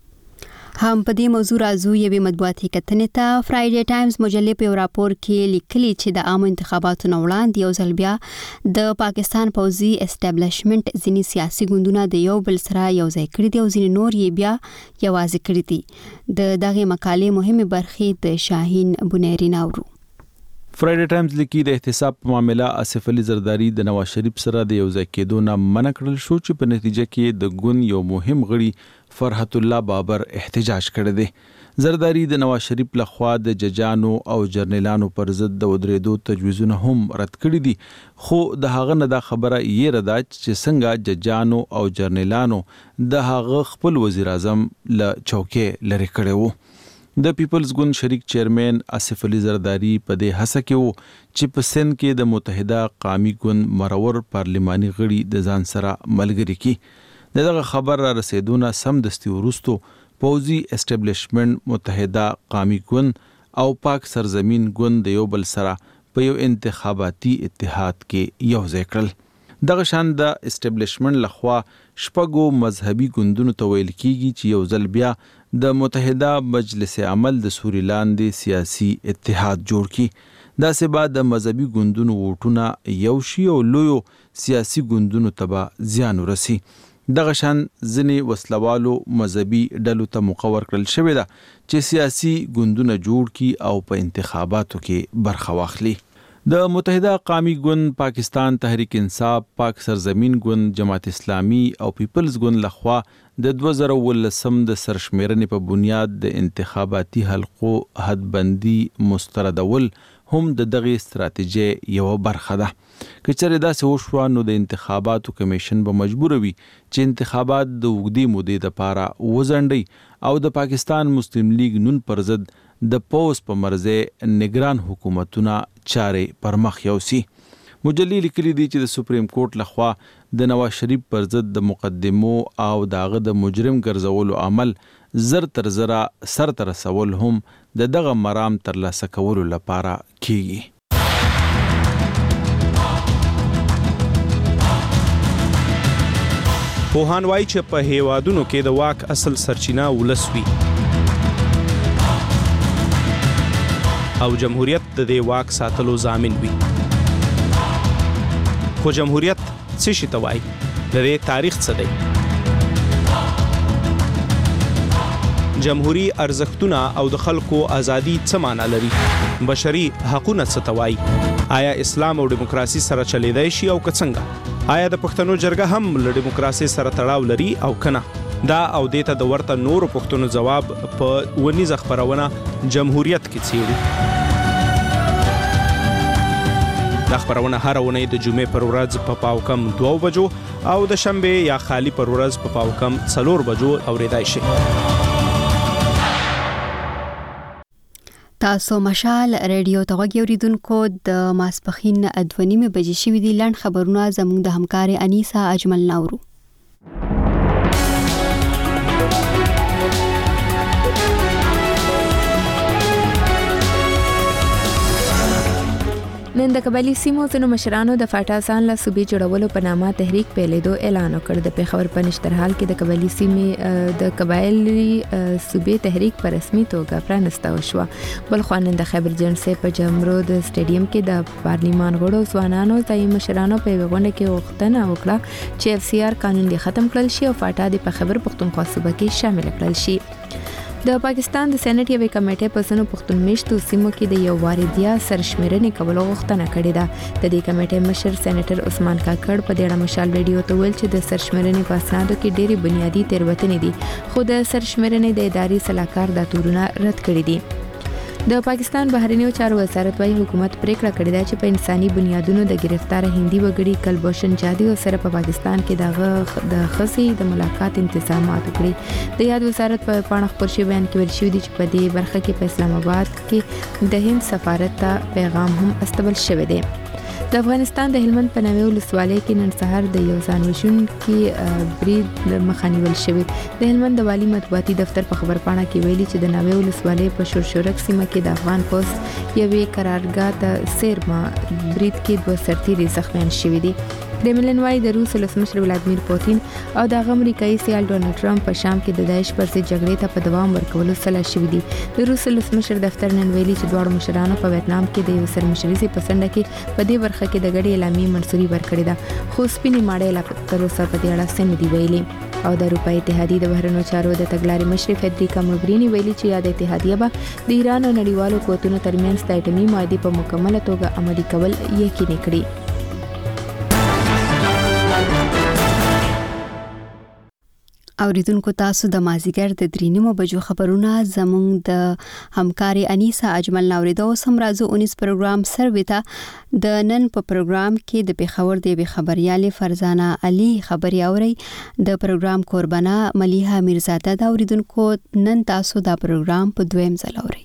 هم په دې موضوع راځو یوې مطبوعاتي کتنې ته. فرایډے ټایمز مجلې په راپور کې لیکلي چې د عام انتخاباتو نه وړاندې یو ځل بیا د پاکستان پوځي اسټابلیشمنت ځینې سیاسي ګوندونه د یو بل سره یو ځای کړي دي او ځینې نور یې بیا یوازې کړي دي. د دغه مقالې مهمه برخې د شاهین بنيري ناورو. فرایډے ټایمز لیکي د احتساب په معاملې آصف علي زرداری د نواز شریف سره د یو ځای کېدو نه منع کړل شو چې په نتیجه کې د ګوند یو مهم غړي فرحت الله بابر احتجاج کړی دی. زرداری د نواز شریف لخوا د ججانو او جرنیلانو پر ضد د ودرېدو تجویزونه هم رد کړي دي. خو د هغه نه دا خبره یې ردا چې څنګه ججانو او جرنیلانو د هغه خپل وزیر اعظم له چوکۍ لري کړی وو. د پیپلز ګوند شریک چیرمن آصف علي زرداری په دې هڅه کې وو چې په سند کې د متحده قومي ګوند مرور پارلماني غړي د ځان سره ملګری کړي. دغه خبر را رسیدونه سم دستي ورستو پوځي اسټابلیشمنت متحده قومي ګوند او پاک سرزمین ګوند د یو بل سره په یو انتخاباتي اتحاد کې یو ځای کړل. دغه شان د اسټابلیشمنت لخوا شپږو مذهبي ګوندونو ته ویل کیږي چې یو ځل بیا د متحده مجلس عمل د سوري لاندې سیاسي اتحاد جوړ کی. دا سبا د مذهبي ګوندونو ووټونه یو شی او لویو سیاسي ګوندونو ته زیان ورسي. دغه شان ځنې وسلوالو مذهبي ډلو ته مقرر کړل شوی ده چې سیاسي ګوندونه جوړ کی او په انتخاباتو کې برخه واخلي. د متحده قومي ګوند، پاکستان تحریک انصاف، پاک سرزمین ګوند، جماعت اسلامي او پیپلز ګوند لخوا د دوه زره ولسم د سرشمیرنې په بنیاد د انتخاباتي حلقو حدبندي مستردول هم د دغه استراتیژي یو برخه ده. که چېرې داسې وشوه نو د انتخاباتو کمیشن به مجبور وي چې انتخابات د اوږدې مودې دپاره وځنډي او د پاکستان مسلم لیگ نون پر ضد د پوز په مرزه نگران حکومتونه چارې پر مخ یوسي. مجلې لیکلي دي چې د سپریم کورټ لخوا د نواز شریف پر ضد د مقدمو او داغه د مجرم ګرځولو عمل زر تر زره سر تر رسول هم د دغه مرام ترلاسه کولو لپاره کیږي. پوهان وایي چې په هیوادونو کې د واک اصل سرچینه ولس وي او جمهوریت د دې واک ساتلو ضامن وي. خو جمهوریت څه شي ته وایي؟ د دې تاریخ څه دی؟ جمهوری ارزښتونه او د خلکو ازادي څه معنا لري؟ بشري حقوقونه څه ته وایي؟ آیا اسلام او دیموکراسي سره چلیدای شي او که څنګه؟ آیا د پښتنو جرګه هم له دیموکراسي سره تړاو لري او کنه؟ دا او دیته د ورته نورو پښتنو جواب په ونیزه خبرونه جمهوریت کې څیړي. دا خبرونه هر اونۍ د جمعې پر ورځ په پاو کم دوه بجو او د شنبه یا خالی پر ورځ په پاو کم څلور بجو اوریدای شي. تاسو مشال ریډیو ته غوږی اوریدونکو د ماسپخین ادونیمه بجې شوې دي لاند خبرونه زموږ د همکار انیسا اجمل نورو. نن د قبایلی سیمو ځینو مشرانو د فاټاسان له صوبې جوړولو په نامه تحریک پیلېدو اعلان وکړ. د پیښور په نشترحال کې د قبایلی سیمې د قبایلی صوبې تحریک په رسمي توګه پرانسته وشوه. بل خو نن د خیبر جنسي په جمرود سټیډیم کې د پارلیمان غړو ځوانانو ځای مشرانو په وګړه کې وختنه وکړه چې اف سی آر قانون دی ختم کړل شي او فاټا د په خیبر پختونخوا صوبه کې شامل کړل شي. د پاکستان د سېنات یوې کمیټې په سنو پښتون میشتو سیمو کې د یو واردیا سرشمیرنې کولو غوښتنه کړې ده. د دې کمیټې مشر سېنیټر عثمان کاکړ په دې اړه مشال ریډیو ته ویل چې د سرشمیرنې په اسنادو کې ډېری بنیادی تېروتنې دي خو د سرشمیرنې د اداري صلاحکار د تورونه رد کړي دي. د پاکستان بهرنیو چارو وزارت وايي حکومت پریکړه کړې ده چې په انساني بنیادونو د گرفتار هندي وګړي کلبوشن جادي او سره په پاکستان کې دغه د خصي د ملاقات انتظامات وکړي. د یاد وزارت په پاڼه خبر شوی بیان کې ویل شوی دی چې په دې برخه کې په اسلام آباد کې د هند سفارت ته پیغام هم استقبال شوی دی. د افغانستان د هلمند په نوې ولسوالۍ کې نن سهار د یو ځان وژونکي برید مخنیول شوی. د هلمند د والي مطبوعاتي دفتر په خبر پاڼه کې ویلي چې د نوې ولسوالۍ په شورشورک سیمه کې د افغان پوس یوې قرارګاه ته سیرما برید کې دوه سرتیري زخمیان شوي دي. د ملن وايي د روس ولسمشر ولادیمیر پوتین او د امریکایي سیال ډونالد ټرمپ په شام کې د داعش پر ضد جګړې ته په دوام ورکولو سلا شوي دي. د روس ولسمشر دفتر نن ویلي چې دواړو مشرانو په ویتنام کې د یو سرمشري په څنډه کې په دې برخه کې د غړي اعلامیه منسوري ورکړې ده خو سپینې ماډي لا تر اوسه په دې اړه څه نه دی ویلي. او د اروپای اتحادیې د بهرنیو چارو د تګلارې مشر فدریکا موګرینی ویلي چې یاد اتحادیه به د ایران او نړیوالو قوتونو ترمنځ د اټومي معاهدې په مکمله توګه عملي کول یقیني کړي. اوریدونکو تاسو د مازیګر د درینمو بجو خبرونه زموږ د همکاري انیسا اجمل نوریدو سم راځو اونیس پروګرام سرویتا د نن په پروګرام کې د پیښور د خبريالي فرزانه علي خبري اوري د پروګرام قربانا مليحه میرزاده د اوریدونکو نن تاسو دا پروګرام په دویم ځل اوري.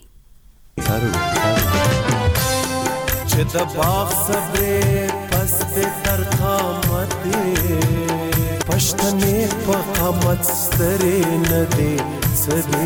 چې د باغ صبر پس تر قامت پښتنې په قامت سترې نه دي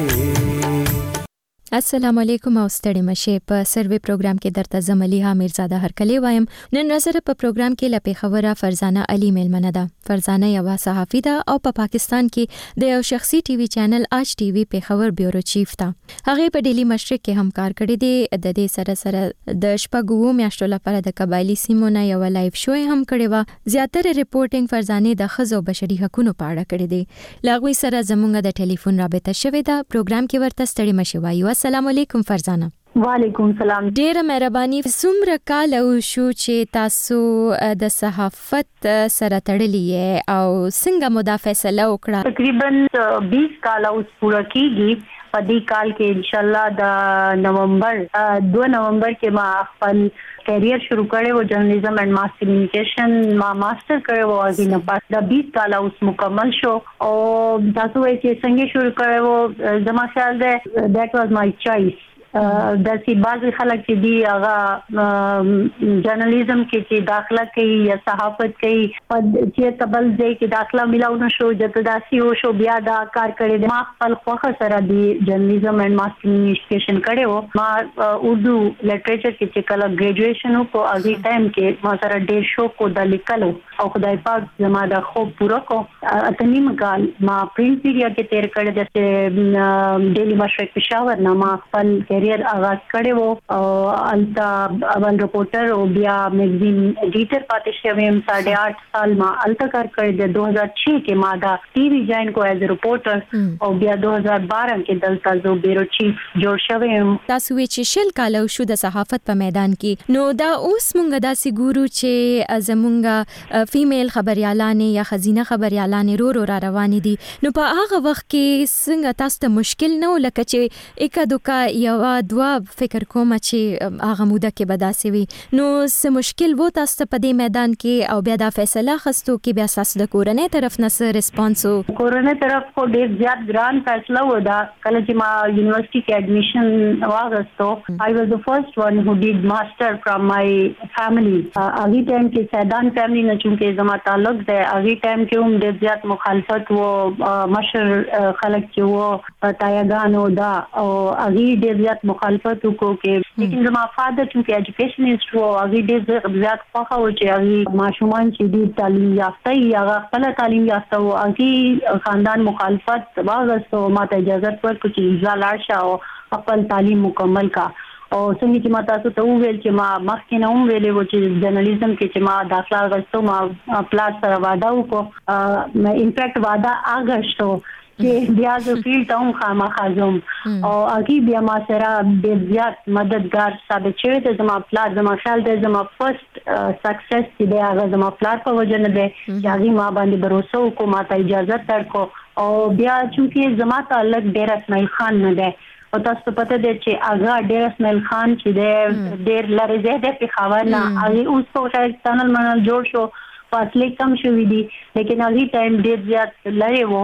سدي. السلام علیکم او ستړي مشه په سروي پروګرام کې درته زملیها میرزاده هرکلی وایم. نن نظر په پروګرام کې لپاره خبره فرزانه علي میلمنه ده. فرزانه یو صحافي ده او په پا پاکستان کې د یو شخصي ټي وي چینل آج ټي وي پیښور بیورو چیف ده. هغه په ډیلی مشرق کې هم کار کړی دی. د دې سره سره د شپږو میاشتو لپاره د قبایلی سیمو نه یو لایف شو هم کړی و. زیاتره ریپورټینګ فرزانه د خزو بشري حقوقو په اړه کړی دی. لاغوي سره زموږ د ټلیفون رابطه شوې ده. پروګرام کې ورته ستړي مشه وایو. السلام علیکم فرزانه. وعلیکم سلام. ډیره مهرباني. څومره کال شو چې تاسو د صحافت سره تړلې او څنګه مو دا فیصله وکړه؟ تقریبا بیس کال اوس پوره کیږي. په دې کال کې ان شاء الله د نومبر دو نومبر کې ما خپل کیریئر شروع کړی و جرنالیزم اینڈ ماس کمیونیکیشن ما ماستر کړی و او نه پاس د بیس کال اوس مکمل شو او تاسو یې چې څنګه شروع کړی و زما خیال ده that was my choice. د سی بعضی خلک چې دی هغه جرنالیزم کې چې داخله کوي یا صحافت کوي چې تبل ځای کې داخله ملاو نشو جته داسي او شو بیا دا کار کړی. ما خپل خوخه سره دی جرنالیزم اینڈ ماس کمیونیکیشن کړی و. ما اردو لټریچر کې چې کله ګریجویشن کو اغه ټایم کې ما سره ډېر شوق کو د لیکلو او خدای پاک زما د خوب پوره کو. اتنیم کال ما پرنٹ میډیا کې تیر کړی د ډیلی مشرق پېښور نه ما خپل کیریئر آغاز کړی وو او التا اول رپورټر او بیا میگزین ایډیټر پاتې شوم. ساڑھے آٹھ سال ما التا کار کړی د دو هزار چھ کې ما دا ټي وی جوائن کو ایز ا رپورټر او بیا دو هزار بارہ کې دلته زو بیرو چیف جوړ شوم. تاسو چې شل کال شو د صحافت په میدان کې نو دا اوس مونږ داسې ګورو چې زمونږ فیمیل خبريالانې یا خزینه خبريالانې رو رو را روان دي. نو په هغه وخت کې څنګه تاسو ته مشکل نه ولکه چې اکا دوکا یو دوا فکر کوم چې هغه موده کې بداسي وي نو څه مشکل وو تاسو په دې میدان کې او بیا د فیصله خستو کې بیا تاسو د کورنۍ طرف نه څه ریسپانس وو؟ کورنۍ طرف کو ډیر زیات ګران فیصله و دا کله چې ما یونیورسيټي کې اډمیشن واغستو I was the first one who did master from my family. اغي ټایم کې سیدان فیملی نه چونکه زما تعلق ده اغي ټایم کې هم ډیر زیات مخالفت و مشر خلک چې و تایګانو دا او اغي ډیر زیات مخالفت وکړو کې لیکن زما فادر چونکه ایجوکیشنست و اغي ډیر زیات خوښه و چې اغي ماشومان چې دي تعلیم یافته یا خپل تعلیم یافته و اغي خاندان مخالفت واغستو ماته اجازه ورکړه چې ځاله شاو خپل تعلیم مکمل کا او څنګه چې ما تاسو ته وویل چې ما مخکې نه هم ویلې و چې جرنالیزم کې چې ما داخله غوښتو ما پلاس سره واده وکړو ما انفیکټ واده اگستو چې بیا د فیلډ ته هم خامخا ځم او هغه بیا ما سره ډېر زیات مددگار ثابت شوی دی زما پلار زما خیال دی زما فرست سکسس چې دی هغه زما پلار په وجه نه دی چې هغه ما باندې باور وکړو ما ته اجازه ورکړو او بیا چې زما تعلق ډېر اسماعیل خان نه دی او تاسو پته دی چې هغه ډېر اسماعیل خان چې دی ډېر لري زه د پیښور نه هغه اوس په خیر چینل منل جوړ شو فاصله کم شوې دي لیکن هغه ټایم ډېر زیات لري وو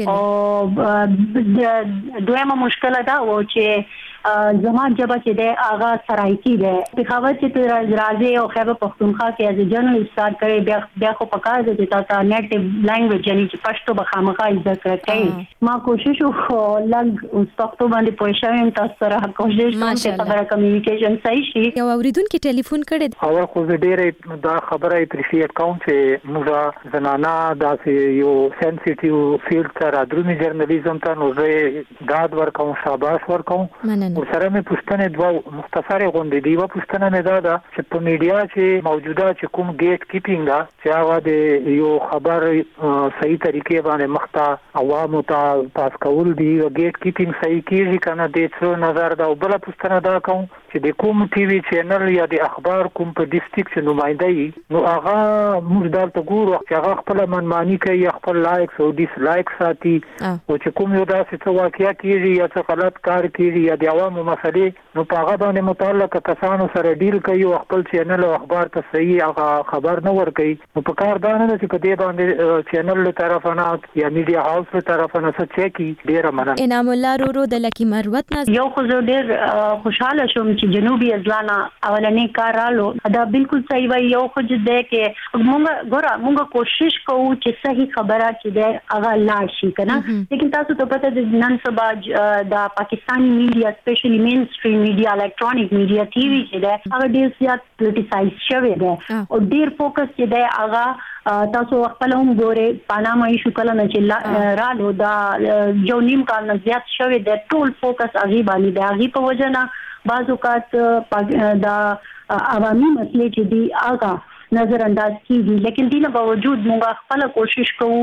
او دویمه مشکله دا و چې زما جبه چې دی هغه سرایکی دی پیښور چې راځي او خیبر پختونخوا کې از جرنل سٹارټ کړي بیا بیا خو پکار دي چې تاسو نیټ لینګویج یعنی چې پښتو به خامخا زده کړئ ما کوشش وکړ لږ اوس پښتو باندې پوه شوم تاسو سره کوشش کوم چې خبره کمیونیکیشن صحیح شي یو اوریدونکو ټلیفون کړي او خو ډېر دا خبره اپریشیټ کوم چې موږ زنانا داسې یو سنسټیو فیلډ سره درونی جرنالیزم ته نو زه داد ورکوم شاباش ورکوم سره مې پوښتنه دوه مختصره غونډې دی و پوښتنه مې دا ده چې په میډیا چې موجوده چې کوم ګیټ کیپینګ دا چې هغه د یو خبر صحیح طریقې باندې مخته عوامو ته پاس کول دی ګیټ کیپینګ صحیح کیږي کنه د څو نظر دا بل پوښتنه دا کوم چې د کوم ټي وي چینل یا د اخبار کوم په ډیسټریکټ چې نمائنده نو هغه موږ دلته ګورو چې هغه خپل منمانی کوي خپل لایکس او ډیس لایکس ساتي او چې کوم یو داسې څه واقعیا کیږي یا څه غلط کار کیږي یا د عوامو مسلې نو په هغه باندې متعلق کسانو سره ډیل کوي او خپل چینل او اخبار ته صحیح هغه خبر نه ورکوي نو په کار دا نه چې په دې باندې چینل له طرفه نه یا میډیا هاوس له طرفه نه څه چکی ډیره مننه. انعام الله رورو د لکی مروت نه یو خو ډیر خوشاله شوم چې جنوبي ازلانا اولنې کار رالو دا بالکل صحیح وای یو خو دې کې موږ ګوره موږ کوشش کوو چې صحیح خبره چې ده هغه لاړ شي کنه لیکن تاسو ته پته د نن سبا د پاکستاني میډیا سپیشلی مین سټریم میډیا الکترونیک میډیا ټي وي چې ده هغه ډیر زیات پولیټیسایز شوی دی او ډیر فوکس چې ده هغه تاسو خپل هم ګوره پاناما ایشو کله نه چې رالو دا یو نیم کال نه زیات شوی دی ټول فوکس هغه باندې دی هغه په وجه نه بعض اوقات دا عوامي مسلې چې دی هغه نظر انداز کیږي لیکن دینه باوجود موږ خپل کوشش کوو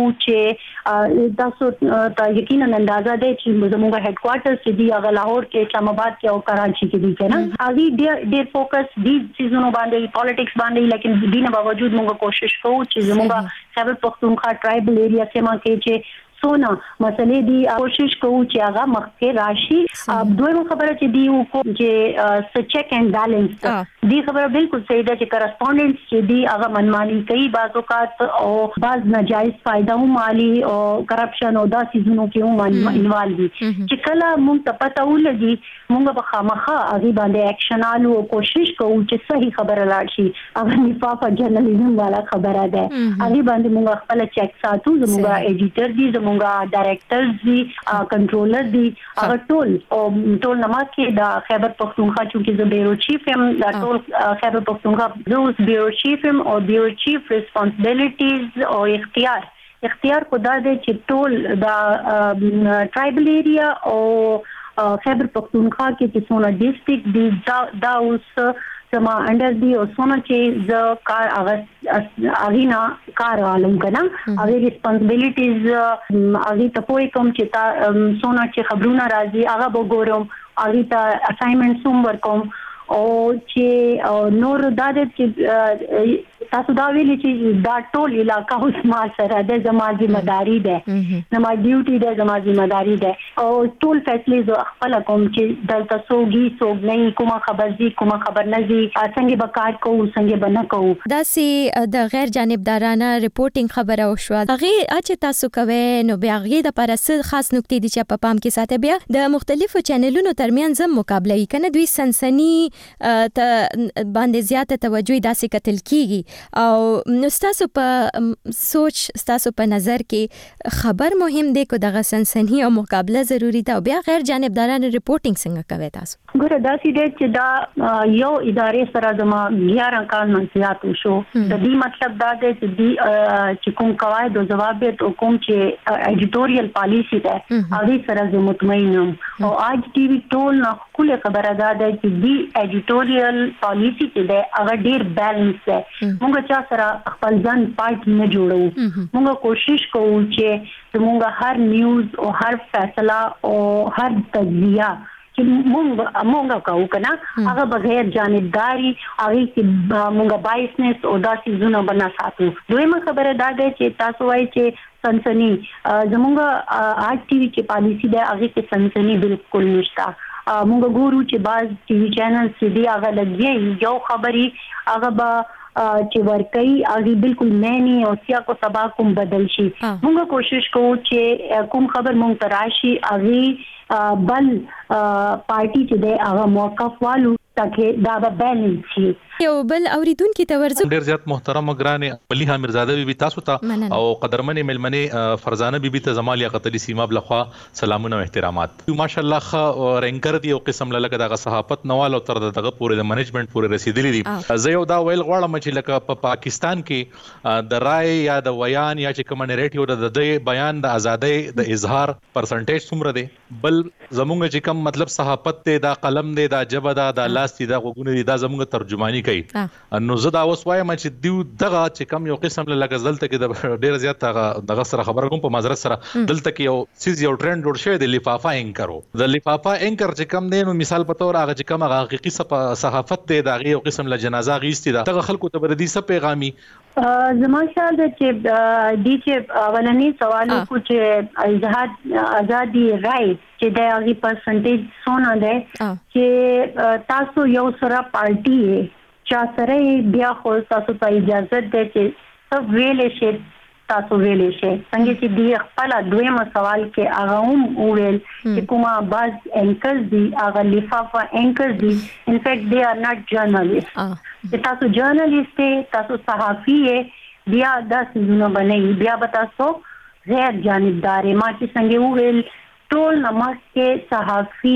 چې تاسو ته یقینا اندازه ده چې موږ هډ کوارټرز چې دی هغه لاهور کې اسلام آباد کې او کراچي کې دي کنه هغه ډېر ډېر فوکس دي سيزونو باندې پالیټکس باندې لیکن دینه باوجود موږ کوشش کوو چې موږ خیبر پختونخوا ټرایبل ایریا سیمه کې چې سونا مسلې دی کوشش کوو چې هغه مخکې راشي دویمه خبره چې دی کو چې چیک اینڈ بیلنس دی خبره بالکل صحیح ده چې کرسپونډنټس چې دی هغه منمانی کوي بعض اوقات او بعض ناجایز فائدہ هم مالی او کرپشن او دا سيزونو کې هم انوالو دي چې کله مونږ ته پته ولګي مونږ به خامخا هغه باندې اکشن الو کوشش کوو چې صحیح خبره لاړ شي هغه نفاف جرنالیزم والا خبره ده هغه باندې مونږ خپل چیک ساتو زموږ ایډیټر دي زموږ ډایریکټرز دي کنټرولر دي هغه ټول او ټول نماز کې د خیبر پختونخوا چې زه بیرو چیف هم د ټول خیبر پختونخوا زوس بیرو چیف هم او بیرو چیف ریسپانسبিলিټیز او اختیار اختیار کو دا دی چې ټول د ټرایبل ایریا او خیبر پختونخوا کې چې څونه ډیسټریکټ دي دا اوس سما انډر دی او سونه چې ز کار هغه اغینا کار علم کنه هغه ریسپانسبিলিټیز هغه ته پوي کوم چې تا سونه چې خبرونه راځي هغه وګورم هغه ته اساینمنټ سوم ورکوم او چې نور دا د چې تاسو دا ویلي چې دا ټول علاقہ اوس ما سره د زما ذمہداري ده، زما ډیوټي ده، زما ذمہداري ده او ټول فیصلې زه خپل کوم چې دلته سوګي سوګ نه کومه خبر زی کومه خبر نه زی څنګه به کار کوو څنګه به نه کوو. دا سي د غیر جانبدارانه ریپورتینګ خبره وشوه هغه اچ تاسو کوي نو بیا غي د پر څه خاص نکته دي چې په پام کې ساتي بیا د مختلفو چینلونو ترمنځ مقابله یې کنه دوی سنسنی ته باندې زیاته توجه داسې کتل کیږي او نو تاسو په سوچ تاسو په نظر کې خبر مهم دی کو دغه سنسنی او مقابله ضروری ده او بیا غیر جانبدارانه ریپورتینګ څنګه کوي تاسو؟ ګوره دا سې دی چې دا یو ادارې سره زما یاره کال منسیات شو د دې مطلب دا دی چې دی چې کوم قواعد او ضوابط او کوم چې ایډیټوریل پالیسی ده هغه سره زه مطمئن یم او آج ټي وي ټول نه کوله خبره ده چې دی ایډیټوریل پالیسی چې ده هغه ډیر بیلانس ده. موږ چا سره خپل ځان پارټ نه جوړو، موږ کوشش کوو چې موږ هر نیوز او هر فیصله او هر تجزیه چې مونږ مونږ کوو کنه هغه بغیر جانبداري هغه چې مونږ بایسنس او داسې زونه بنا ساتو. دویمه خبره دا ده چې تاسو وایي چې سنسنی زمونږ آج ټي وي چې پالیسی ده هغه کې سنسنی بالکل نشته. مونږ ګورو چې بعض ټي وي چینل چې دی هغه لګي یو خبري هغه به چې ورکي هغه بالکل معنی او سیا کو سبا کوم بدل شي. مونږ کوشش کوو چې کوم خبر مونږ تراشي هغه بل پارټي چې د هغه موقف والو تاکي دا به بیلنس شي. یو بل اوریدونکو ته ورځو ډیر زیات محترم ګرانه مليحه میرزاده بیبي تاسو ته او قدرمنې ملمنه فرزانه بیبي ته زمالیا قتلی سیما بلخوا سلامونه او احترامات. ماشاءالله خ رینکر دی او قسم لکه دغه صحافت نوال او تر دغه پورې د منیجمنت پورې رسیدلی دي. زه یو دا ویل غواړم چې لکه په پاکستان کې د رائے یا د بیان یا چې کوم نریټیو د د بیان د ازادۍ د اظهار پرسنټیج څومره دی؟ بل زمونږ چې کوم مطلب صحافت ته دا قلم دی دا جبه دا د لاس دی دا غوګونه دی دا زمونږ ترجمانی کوي. نو زه دا اوس وایم چې دیو دغه چې کم یو قسم لکه دلته کې د ډیر زیات دغه سره خبره کوم په معذرت سره دلته کې یو سیز یو ټرند جوړ شوی د لفافه انکرو د لفافه انکر چې کم دی نو مثال په تور هغه چې کم هغه حقيقي صحافت دی دا یو قسم له جنازه غیستی دا دغه خلکو ته بردي څه پیغامي زما خیال دی چې د چې اولنی سوالو کو چې اجازه ازادي رائټ چې د هغه پرسنټیج سونه ده چې تاسو یو سره پارټي چا سره بیا خو تاسو ته اجازه ده چې څو ویلې شي تاسو ویلې شي څنګه چې دی خپل دویمه سوال کې هغه هم ویل چې کومه باز انکرز دی هغه لفافه انکرز دی ان فیکٹ دے آر ناٹ جرنالست. چې تاسو جرنالست تاسو صحافي بیا داسې زونه بنئ بیا به تاسو غیر جانبدار ما چې څنګه ویل ټول نماز کې صحافي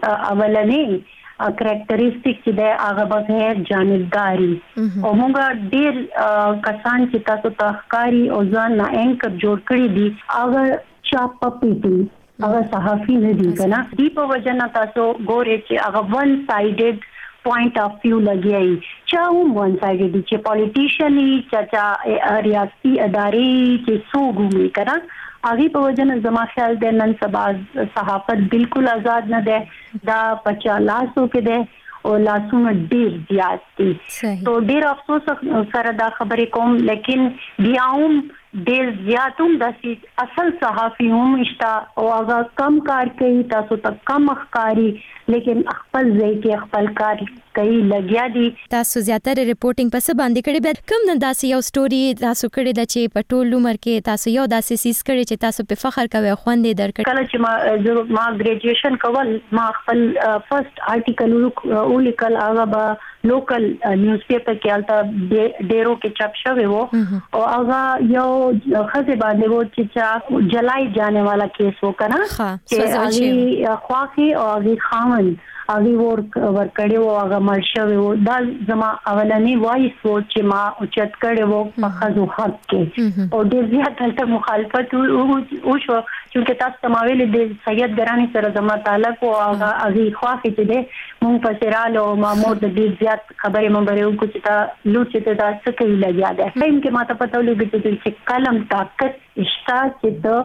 اولنې کریکټریسټیک چې د هغه بغیر جانبداري او موږ ډیر کسان چې تاسو تخکاری او ځان نه انکر جوړ کړی دي هغه چاپ پپیټي هغه صحافي نه دي کنه دی په وجه نه تاسو ګورئ چې هغه ون سایډډ پوینټ اف ویو لګیایي چې هم ون سایډډ دي چې پالیټیشني چې ریاستي ادارې چې سوګومي کنه هغه په وجه نه زما خیال د نن سبا صحافت بالکل آزاد نه ده دا پچا لاسو کې ده او لاسونه ډیر زیات دي. تو ډیر افسوس سره دا خبرې کوم لیکن بیا هم ډیر زیات هم د اصل صحافي هم اشتا او هغه کم کار کوي تاسو ته کم ښکاری لیکن خپل ځای کې خپل کار کوي لګیا دي. تاسو زیاتره ریپورتینګ پس باندې کړي به کوم نه داسې یو سټوري تاسو کړي د چې په ټول عمر کې تاسو یو داسې سیس کړي چې تاسو په فخر کوي خوندې درکړي. کله چې ما ما ګریجویشن کول ما خپل فرست آرټیکل ولیکل هغه به لوکل نیوز پیپر کې الته ډیرو کې چاپ شوی وو او هغه یو خزه باندې وو چې جلای جانے والا کیس و کنه چې هغه خواخي او هغه خامن هغه ورک ورکړی وو هغه مرشوي وو دا زما اولنی وایس وو چې ما اوچت کړی وو په خزو حق کې او د زیات تل مخالفت او شو چې تاسو تماویل د سید ګرانی سره زما تعلق او هغه هغه خواخي چې د مونږ په سرالو مامور د دې زیات خبرې مونږ ورو کو چې تا لوټ چې دا څه کوي لګیا ده هم کې ماته پته ولګی چې قلم طاقت اشتا چې د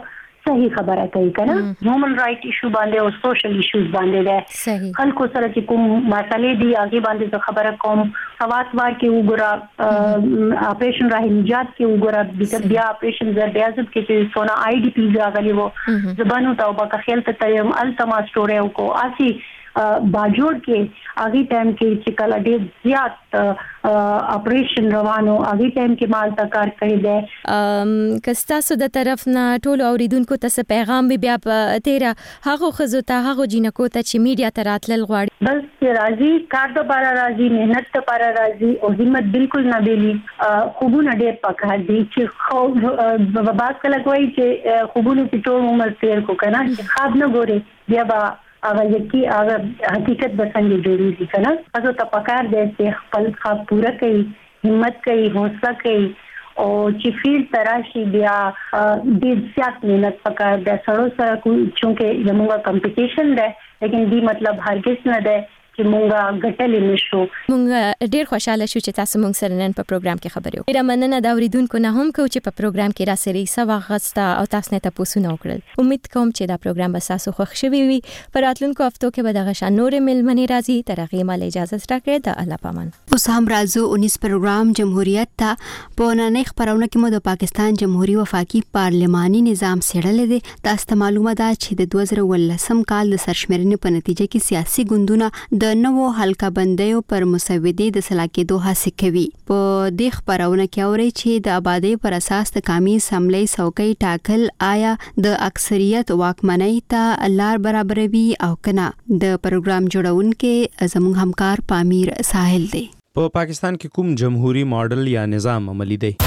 صحیح خبره کوي کنه هیومن رائټ ایشو باندې او سوشل ایشوز باندې ده صحیح خلکو سره چې کوم مسالې دي هغه باندې خبره کوم سوات وار کې وګوره اپریشن راه نجات کې وګوره بیا اپریشن زر بیازب کې چې سونا آی ډی پی راغلی وو زبانو توبه کا خیال ته تیم التما سټوري کو اسی باجوړ کې اغي ټایم کې چې کله ډېر زیات اپریشن روانو اغي ټایم کې مال تا کار کړی دی کستا سو د طرف نه ټول اوریدونکو ته پیغام بیا په تیرا هغه خزو ته هغه جنکو ته چې میډیا ته راتلل غواړي بس راضي کار د بار راضي مهنت ته بار راضي او همت بالکل نه بیلی خوبونه ډېر پکار دي چې خو باز کله کوي چې خوبونه چې ټول عمر تیر کو کنه چې خواب نه ګوري بیا با هغه یکی هغه حقیقت به څنګه جوړیږي کنه تاسو ته پکار دی چې خپل خواب پوره کړئ همت کوي حوصله کوي او چې فیل تراشي بیا د زیات مهنت پکار دی سره سره چونکه زموږه کمپټیشن دی لیکن دی مطلب هرگز نه دی چې مونږه غټلې نشو مونږ ډېر خوشاله شو چې تاسو مونږ سره نن په پروګرام کې خبرې وکړو. ډېر مننه دا اوریدونکو نه هم کو چې په پروګرام کې را سره سوا غستا او تاسو نه تاسو نه وکړل. امید کوم چې دا پروګرام به تاسو خوښ شوي وي. پر راتلونکو هفتو کې به دغه شان نور ملمنې راځي. تر هغه مال اجازه راکړئ. د الله پامان. اوس هم راځو انیس پروګرام جمهوریت ته په نننۍ خبرونه کې مو د پاکستان جمهوریت وفاقي پارلماني نظام سیړلې دي. تاسو ته معلومه ده چې د دوه زره ولسم کال د سرشمېرنې په نتیجه کې سیاسي ګوندونه د د نوو حلقه بندیو پر مسودې د سلاکېدو هڅه کوي. په دې خبرونه کې اوري چې د آبادی پر اساس د قومي اسمبلی څوکۍ ټاکل آیا د اکثریت واکمنۍ ته لار برابروي او کنه. د پروګرام جوړونکو زموږ همکار پامیر ساحل دی. په پاکستان کې کوم جمهوریت ماډل یا نظام عملی دی؟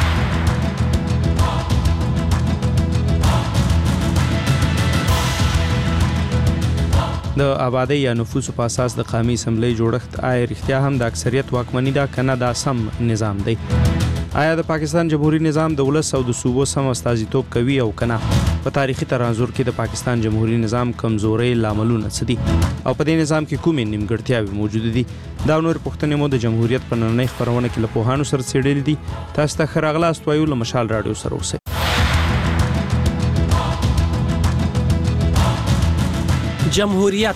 د آبادی یا نفوسو په اساس د قومي اسمبلی جوړښت آیا رښتیا هم د اکثریت واکمني ده کنه دا سم نظام دی؟ آیا د پاکستان جمهوریت نظام د ولس او د صوبو سم استازیتوب کوي او کنه؟ په تاریخي تناظر کې د پاکستان جمهوریت نظام کمزوري لاملونه څه دي او په دې نظام کې کومې نیمګړتیاوې موجود دي؟ دا نور پوښتنې مو د جمهوریت په نننۍ خبرونه کې له پوهانو سره څېړلې دي. تاسو ته ښه راغلاست وایو. له مشال راډیو سره اوسئ. جمهوریت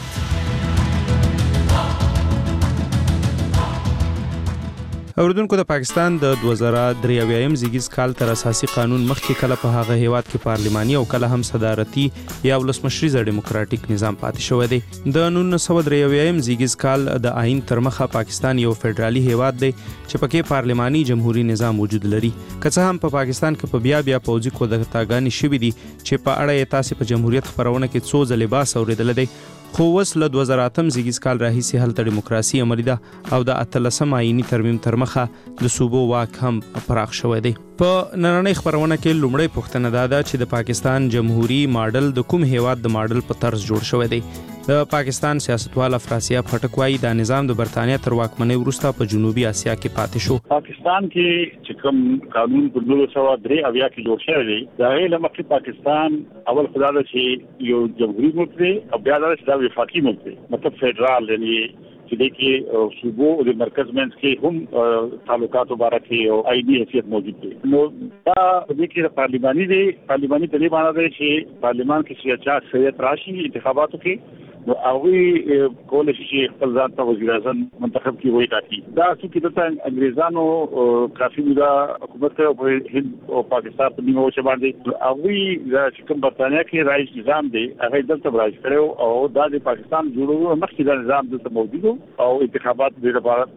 اوریدونکو د پاکستان د دوه زره درې اویایم زیږیز کال تر اساسي قانون مخکې کله په هغه هیواد کې پارلماني او کله هم صدارتي یا ولسمشریزه دیموکراتیک نظام پاتې شوی دی. د نولس سوه درې اویایم زیږیز کال د آئین تر مخه پاکستان یو فدرالي هیواد دی چې پکې پارلماني جمهوریت نظام وجود لري. که څه هم په پاکستان کې په بیا بیا پوځي کودتاګانې شوې دي چې په اړه یې تاسو په جمهوریت خبرونه کې څو ځلې باس اوریدل دي، خو اوس له دوه زره اتم زیږیز کال راهیسې هلته دیموکراسي عملي ده او د اتلسم آئیني ترمیم تر مخه د صوبو واک هم پراخ شوی دی. په نننۍ خبرونه کې لومړی پوښتنه دا ده چې د پاکستان جمهوریت ماډل د کوم هیواد د ماډل په طرز جوړ شوی دی؟ د پاکستان سیاستوال افراسیاب خټک وایي دا نظام د برتانیا تر واکمنۍ وروسته په جنوبي اسیا کې پاتې شو. پاکستان کې چې کوم قانون په نولس سوه درې اویا کې جوړ شوی دی دا یې له مخکې پاکستان اول خدا ده چې یو جمهوریت ملک دی او بیا دا چې دا وفاقي ملک دی، مطلب فدرال یعنی چې د کې صوبو او د مرکز منځ کې هم تعلقات مبارک او آئینی حیثیت موجود دی. نو دا د کې پارلماني دی پارلماني د دې معنی دی چې پارلمان کې سیاست اکثریت راشي انتخاباتو کې نو هغه کولای شي چې خپل ځان ته وزیر اعظم منتخب کی وای تاکي دا چې دلته انګريزانو کافي مودا حکومت کوي په هند او پاکستان په نیمه وچه باندې هغه د کوم برتانیا کې رئیس نظام دی هغه دلته راځي کړو او دا د پاکستان جوړولو مخکې د نظام دلته موجود او انتخابات د لپاره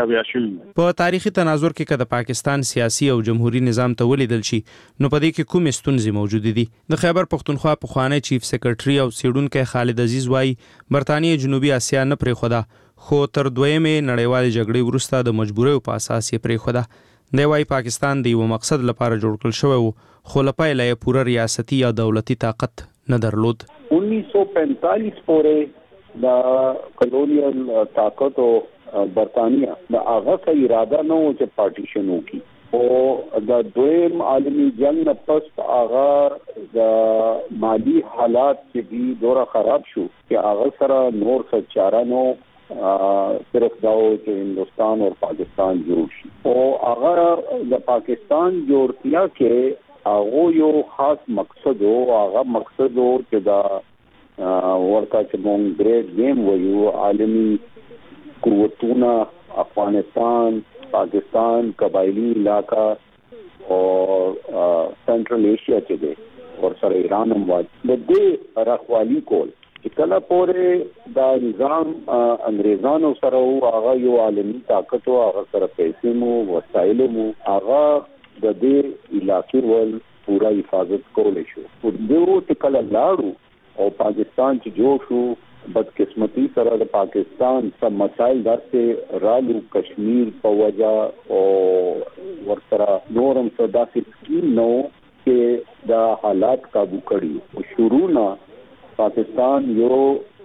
په تاریخي تناظر کې کله پاکستان سیاسي او جمهوریت نظام ته ولیدل شي نو په دې کې کومې ستونزې موجود دي؟ د خیبر پښتونخوا پخوانی چیف سیکرټري او سیډونکو خالد عزیز وایي برتانیې جنوبي اسیا نه پرېښوده خو تر دویمې نړیوالې جګړې وروسته د مجبوریو په اساس یې پرېښوده. دی وایي پاکستان د یو مقصد لپاره جوړ کړل شوی و خو له پیله یې پوره ریاستي یا دولتي طاقت نه درلود. उन्नीस सौ पैंतालीस پورې د کلونیل طاقت او برطانیہ دا آغا کا ارادہ نہ ہو کہ پارٹیشن ہوگی او دا دویم عالمی جنگ نه پس آغا دا مالی حالات چې بھی دورا خراب شو کہ آغا سره نور سچارا نو صرف داو چې هندوستان اور پاکستان جوړ شي او آغا دا پاکستان جوړتیا کې هغه یو خاص مقصد او هغه مقصد او چې دا ورته چې مونږ ګریډ گیم وایو عالمي قوتونه افغانستان پاکستان قبایلی علاقہ او سنټرل ایشیا چې دی اور سره ایران هم وایي د دې رخوالي کول چې کله پورې دا نظام انګريزانو سره او هغه یو عالمي طاقت او هغه سره پیسې مو وسایل مو هغه د دې علاقې ول پورا حفاظت کولای شو او دغه چې کله لاړو او پاکستان چې جوړ شو بدقسمتی سره د پاکستان سم مسائل داسې رالو کشمیر په وجہ او ورسره نورم صدا سکیم نو کې دا حالات قابو کړي او شروع نه پاکستان یو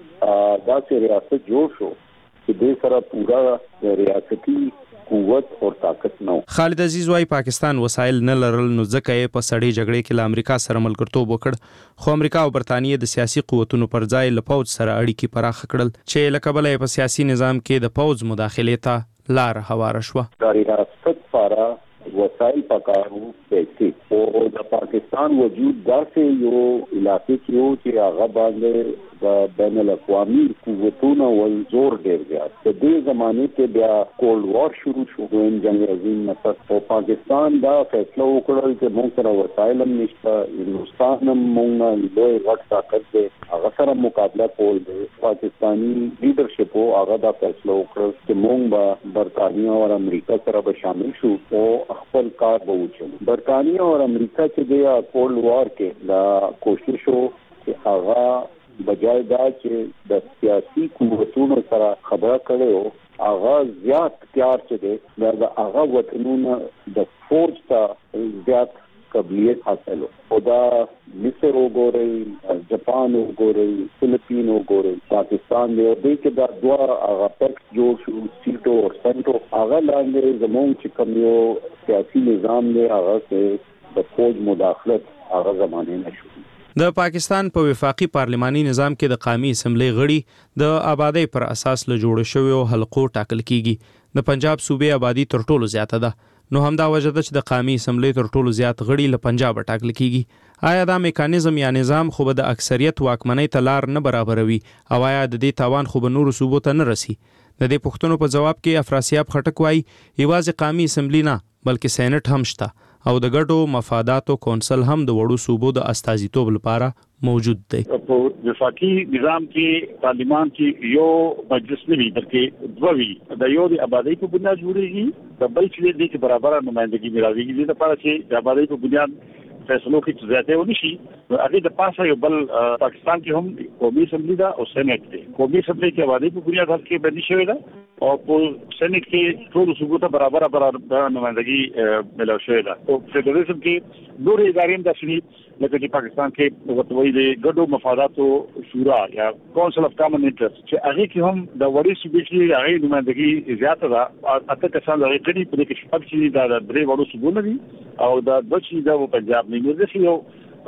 داسې ریاست جوړ شو چې د سره پورا ریاستي قوت او طاقت نو. خالد عزیز وايي پاکستان وسایل نه لرل نو ځکه یې په سړې جګړې کې له امریکا سره ملګرتوب وکړ خو امریکا او برتانیې د سیاسي قوتونو پر ځای له پوځ سره اړیکې پراخ کړل چې له کبله په سیاسي نظام کې د پوځ مداخلې ته لار هواره شوه. د ریاست لپاره وسایل پکارو پیسې او د پاکستان وجود داسې یو علاقې کې یو چې هغه باندې د بین الاقوامي قوتونو ول زور ډیر زیات د دې زمانه کې بیا کولډ وار شروع شو دویم جنگ عظیم نه پس او پاکستان دا فیصله وکړل چې موږ سره وسایل هم نشته هندوستان هم موږ لوی غټ طاقت دی هغه سره مقابله کول دی پاکستانی لیډرشپ او هغه دا فیصله وکړل چې موږ به برتانیې او امریکا سره به شامل شو او خپل کار به وکړو. برتانیې او امریکا چې د کولډ وار کې دا کوشش وو چې هغه بجای دا چې د سیاسي قوتونو سره خبره کړو هغه زیات تیار چې دی دا هغه وطنونه د فورس ته زیات قابلیت حاصل او دا مصر وګورئ جاپان وګورئ فلپین وګورئ پاکستان دی او د کې دا دوه هغه پک جوړ شو سیټو او سنټو هغه لاندې زموږ چې کوم یو سیاسي نظام دی هغه کې د فوج مداخلت هغه زمانه نشو. د پاکستان په وفاقي پارلماني نظام کې د قومي اسمبلی غړي د آبادی پر اساس له جوړ شویو حلقو ټاکل کیږي. د پنجاب صوبې آبادی تر ټولو زیاته ده نو همدا وجه ده چې د قومي اسمبلی تر ټولو زیات غړي له پنجاب ټاکل کیږي. آیا دا میکانیزم یا نظام خو به د اکثریت واکمنۍ ته لار نه برابروي او آیا د دې تاوان خو به نورو صوبو ته نه رسي؟ د دې پوښتنو په جواب کې افراسیاب خټک وايي یوازې قومي اسمبلی نه بلکې سېنات هم شته او د ګډو مفاداتو کونسل هم د وړو صوبو د استازیتوب لپاره موجود دی. په وفاقي نظام کې پارلیمان کې یو مجلس نه وي بلکې دوه وي د یو د آبادی په بنیاد جوړیږي د بل چې د برابر نمائندګي ملاويږي د لپاره چې د آبادی په بنیاد فیصلو کې ځاتې ونشي نو هغه د پاسه یو بل پاکستان کې هم قومي اسمبلی دا او سېنات دی. قومي اسمبلی کې آبادی په بنیاد حل کې باندې شوی دا او په سېنات کې ټول صوبو ته برابر برابر نمائندګي ملاو شوی دا. او فدراليزم کې نورې ادارې هم داسې لکه چې پاکستان کې وتوي د ګډو مفاداتو شورا یا کونسل اف کامن انټرست چې هغه کې هم د وړي صوبې کې هغه نمائندګي زیاته ده اته کسان لري کړي په دې کې شپږ چې دا درې وړو صوبونه دي او دا د چې دا پنجاب نه دی یو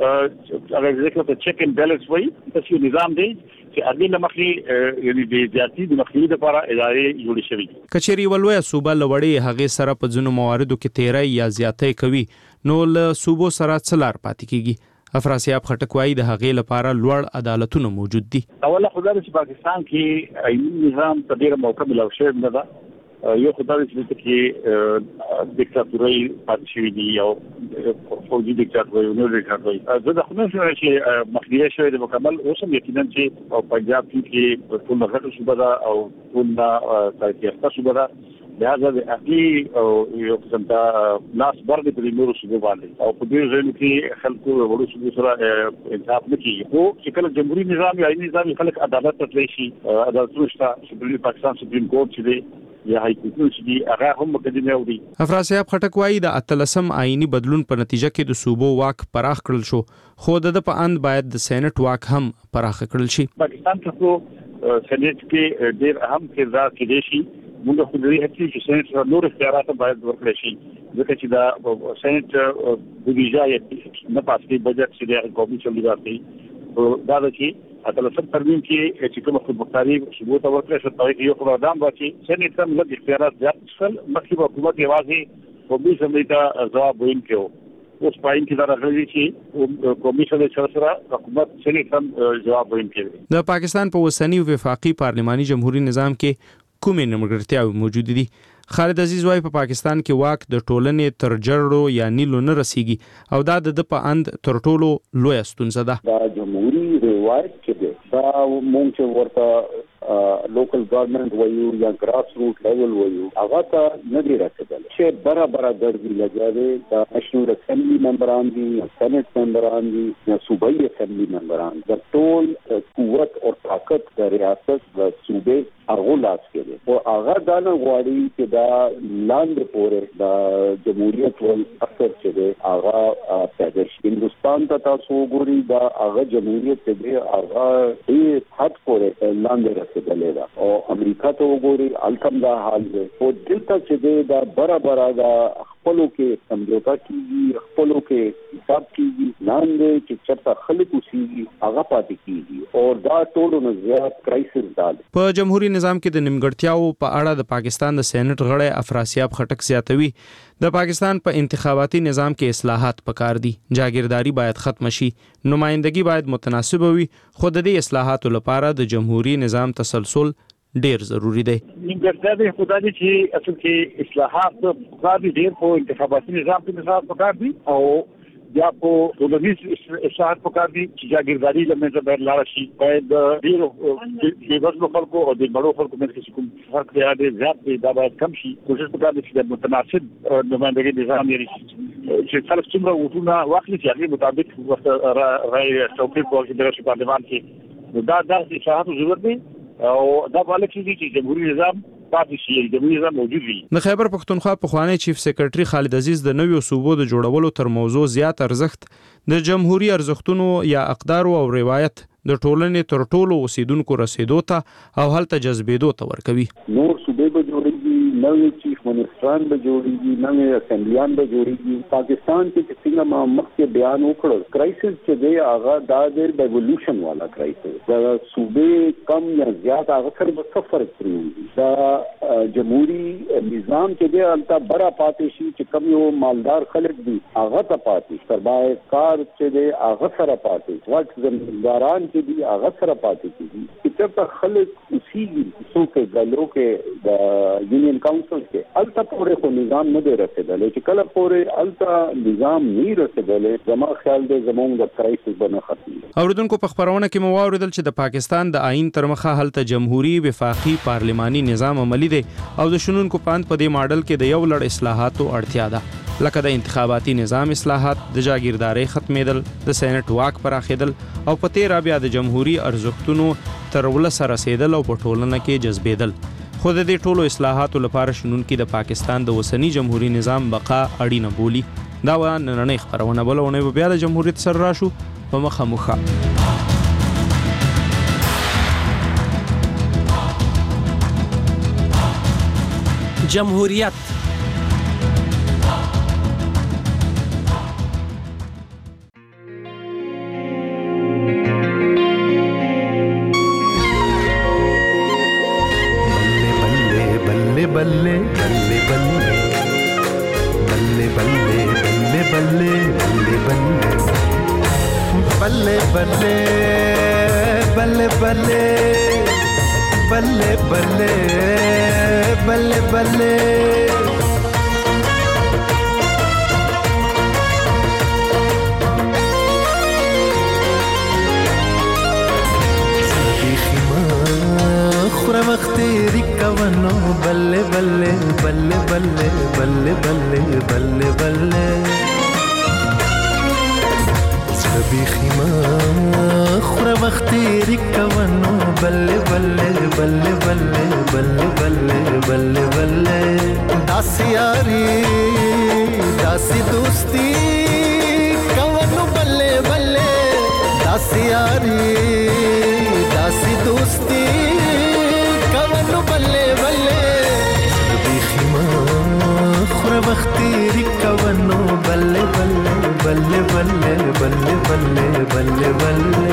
هغه ځکه چې چیک اند بیلنس وایي چې یو نظام دی چې هغه لمخې یعنی د زیاتی د مخنیوي لپاره ادارې جوړې شوې. کچېری ولوي صوبه لوړې هغه سره په ځینو مواردو کې تیرای یا زیاتې کوي نو له صوبو سره څلار پاتې کیږي. افراسیاب خټک وايي د هغې لپاره لوړ عدالتونه موجود دي. اوله خدای چې پاکستان کې آئینی نظام په ډیره موقع ملو شوی نه ده. یو خدای چې کې دیکتاتوري پاتې شوی دی او فوجي دیکتاتوري نو دیکتاتوري زه د خپل شوی چې مخنیوي شوی د مکمل اوسم یقینا چې پنجاب کې ټول مغرب صوبه ده او ټول تاریخي صوبه ده لہذا د اقلی او یو قسم ته لاس برد په نورو صوبو باندې او په دې ځای کې خلکو وړو صوبو سره انصاف نه کیږي خو چې کله جمهوریت نظام یا آئینی نظام خلک عدالت ته تللی شي عدالتونه شته سپریم پاکستان سپریم کورټ چې دی یا هاي کورټ چې دی هغه هم مقدمه اوري. افراسیاب خټک وايي د اتلسم آئینی بدلون په نتیجه کې د صوبو واک پراخ کړل شو خو د په اند باید د سېنات واک هم پراخ کړل شي. پاکستان ته سېنات کې ډېر اهم کردار کېدی شي موږ خو دې هڅې چې سېنات نور اختیارات باید ورکړي شي ځکه چې دا سېنات بودیجه یې نه پاسې بجټ چې د قومي چلوي دا د چې اتلسم ترمیم کې چې کوم خودمختاري ثبوت ورکړي شو تاریخ یو قرارداد واچي سېنات ته لږ اختیارات زیات شول مخکې حکومت یوازې قومي اسمبلی ته ځواب وین کېو اوس پاین کې دا راغلي چې کمیشن سره حکومت سېنیټ هم جواب ورکړي. د پاکستان په اوسنی وفاقي پارلماني جمهوریت نظام کې کومې نیمګړتیاوې موجود دي؟ خالد عزیز وايي په پاکستان کې واک د ټولنې تر جړو یا نیلو نه رسیږي او دا د په اند تر ټولو لوی ستونزه ده. دا جمهوریت روایت چې ده دا مونږ چې ورته لوکل ګورنمنت وایو یا ګراس روټ لیول وایو هغه ته نه دی رسیدل چې برابر ګرځي لګیاوي دا نېشنل اسمبلی ممبران دي سېنات ممبران دي یا صوبایي اسمبلی ممبران د ټول قوت او طاقت د ریاست د صوبې هغه لاس کې دي او هغه دا نه غواړي چې دا لاندې پورې د جمهوریت ول اثر چې دی هغه پیدا شي. هندستان ته تاسو وګورئ دا هغه جمهوریت چې دی هغه دې حد پورې لاندې رسیدلې ده او امریکا ته وګورئ الکم دا حال دی او دلته چې دی دا برابر دا خپلو کې سمجھوتا کیږي خپلو کې حساب کیږي لاندې چې چرته خلک اوسېږي هغه پاتې کیږي او دا ټول نو زیات کرایسس ده. په جمهوریت نظام کې د نیمګړتیاو په اړه د پاکستان د سېنات غړی افراسیاب خټک زیاتوي د پاکستان په انتخاباتي نظام کې اصلاحات پکار دي. جاگیرداری باید ختم شي، نمائندګي باید متناسب وي، خو د دې اصلاحاتو لپاره د جمهوریت نظام تسلسل ډیر ضروری دی. نیمګړتیا د خدای چې اصل کې اصلاحات په ډیر په انتخاباتي نظام کې نظام پکار دي او یا په ټولنیز اصلاحات پکار دي چې جاگیرداری لمنځه باید لاړ شي. باید ډیر د وزلو خلکو او د بڑو خلکو منځ کې کوم فرق دی دا زیات دی دا باید کم شي. کوشش پکار دي چې د متناسب نمائندګي نظام یې چې خلک څومره وټونه واخلي چې هغه مطابق ورته رائے توفیق ورکړي د پارلمان کې. دا د اصلاحاتو ضرورت دی او دا باندې چې جمهوریت نظام پاتې شي جمهوریت نظام موجود وي. د خیبر پښتونخوا پخوانی چیف سیکریټري خالد عزیز د نویو صوبو د جوړولو تر موضوع زیات ارزښت د جمهوریت ارزښتونو یا اقدار او روایت د ټولنې تر ټولو اوسیدونکو رسیدو ته او هلته جذبېدو ته ورکوي. نور صوبې به جوړېږي، نوې چیف منسټران به جوړېږي، نوې اسمبلیان به جوړېږي. پاکستان کې چې څنګه ما مخکې بیان وکړ کرایسس چې دی هغه دا د ریولوشن والا کرایسس دا صوبې کم یا زیات هغه سره به څه فرق پرېږدي. دا جمهوریت نظام چې دی هلته برا پاتې شي چې کم یو مالدار خلک دي هغه ته پاتې سرمایه کار چې دی هغه سره پاتې غټ زمینداران چې دی هغه سره پاتې کیږي. چې ته خلک اوسېږي څوک غلو کې د یونین کاونسل کې الته پورې خو نظام نه دی رسېدلی چې کله پورې الته نظام نه رسېدلی زما خیال دی زموږ د کرایسس به نه ختمېږي. اوریدونکو په خبرونه کې مو واورېدل چې د پاکستان د آئین تر مخه هلته جمهوریت وفاقي پارلماني نظام عملی دی او د شنونکو پاند په دې ماډل کې د یو لړ اصلاحاتو اړتیا ده لکه د انتخاباتي نظام اصلاحات، د جاگیرداری ختمېدل، د سېنات واک پراخېدل او په تیره بیا د جمهوریت ارزښتونو تر ولسه رسېدل او په ټولنه کې جذبېدل. خو د دې ټولو اصلاحاتو لپاره شنونکي د پاکستان د اوسنی جمهوریت نظام بقا اړینه بولي. دا و نننۍ خبرونه بلونه به بیا د جمهوریت سره راشو په مخه مخه. جمهوریت बल्ले बल्ले बल्ले बल्ले बल्ले बल्ले बल्ले बल्ले बल्ले बल्ले बल्ले बल्ले बल्ले बल्ले बल्ले बल्ले خورا وقتی ریکوانو بله بله بله بله بله بله بله بله سبی خیما خورا وقتی ریکوانو بله بله بله بله بله بله بله بله داسی یاری داسی دوستی کوانو بله بله داسی یاری داسی دوستی بلے بلے بیخیما خورا وقتی ریکوانو بلے بلے بلے بلے بلے بلے بلے بلے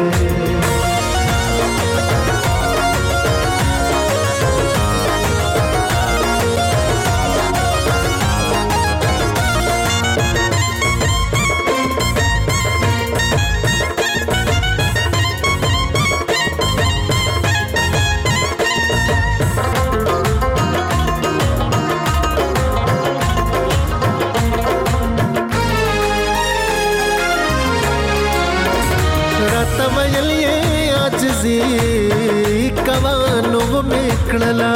عاجزي کوانو میکړلا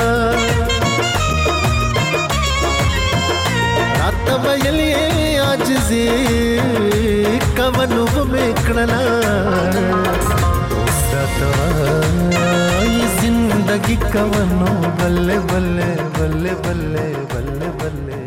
راته ویلې عاجزي کوانو میکړلا راته وای زندگی کوانو بلے بلے بلے بلے بلے بلے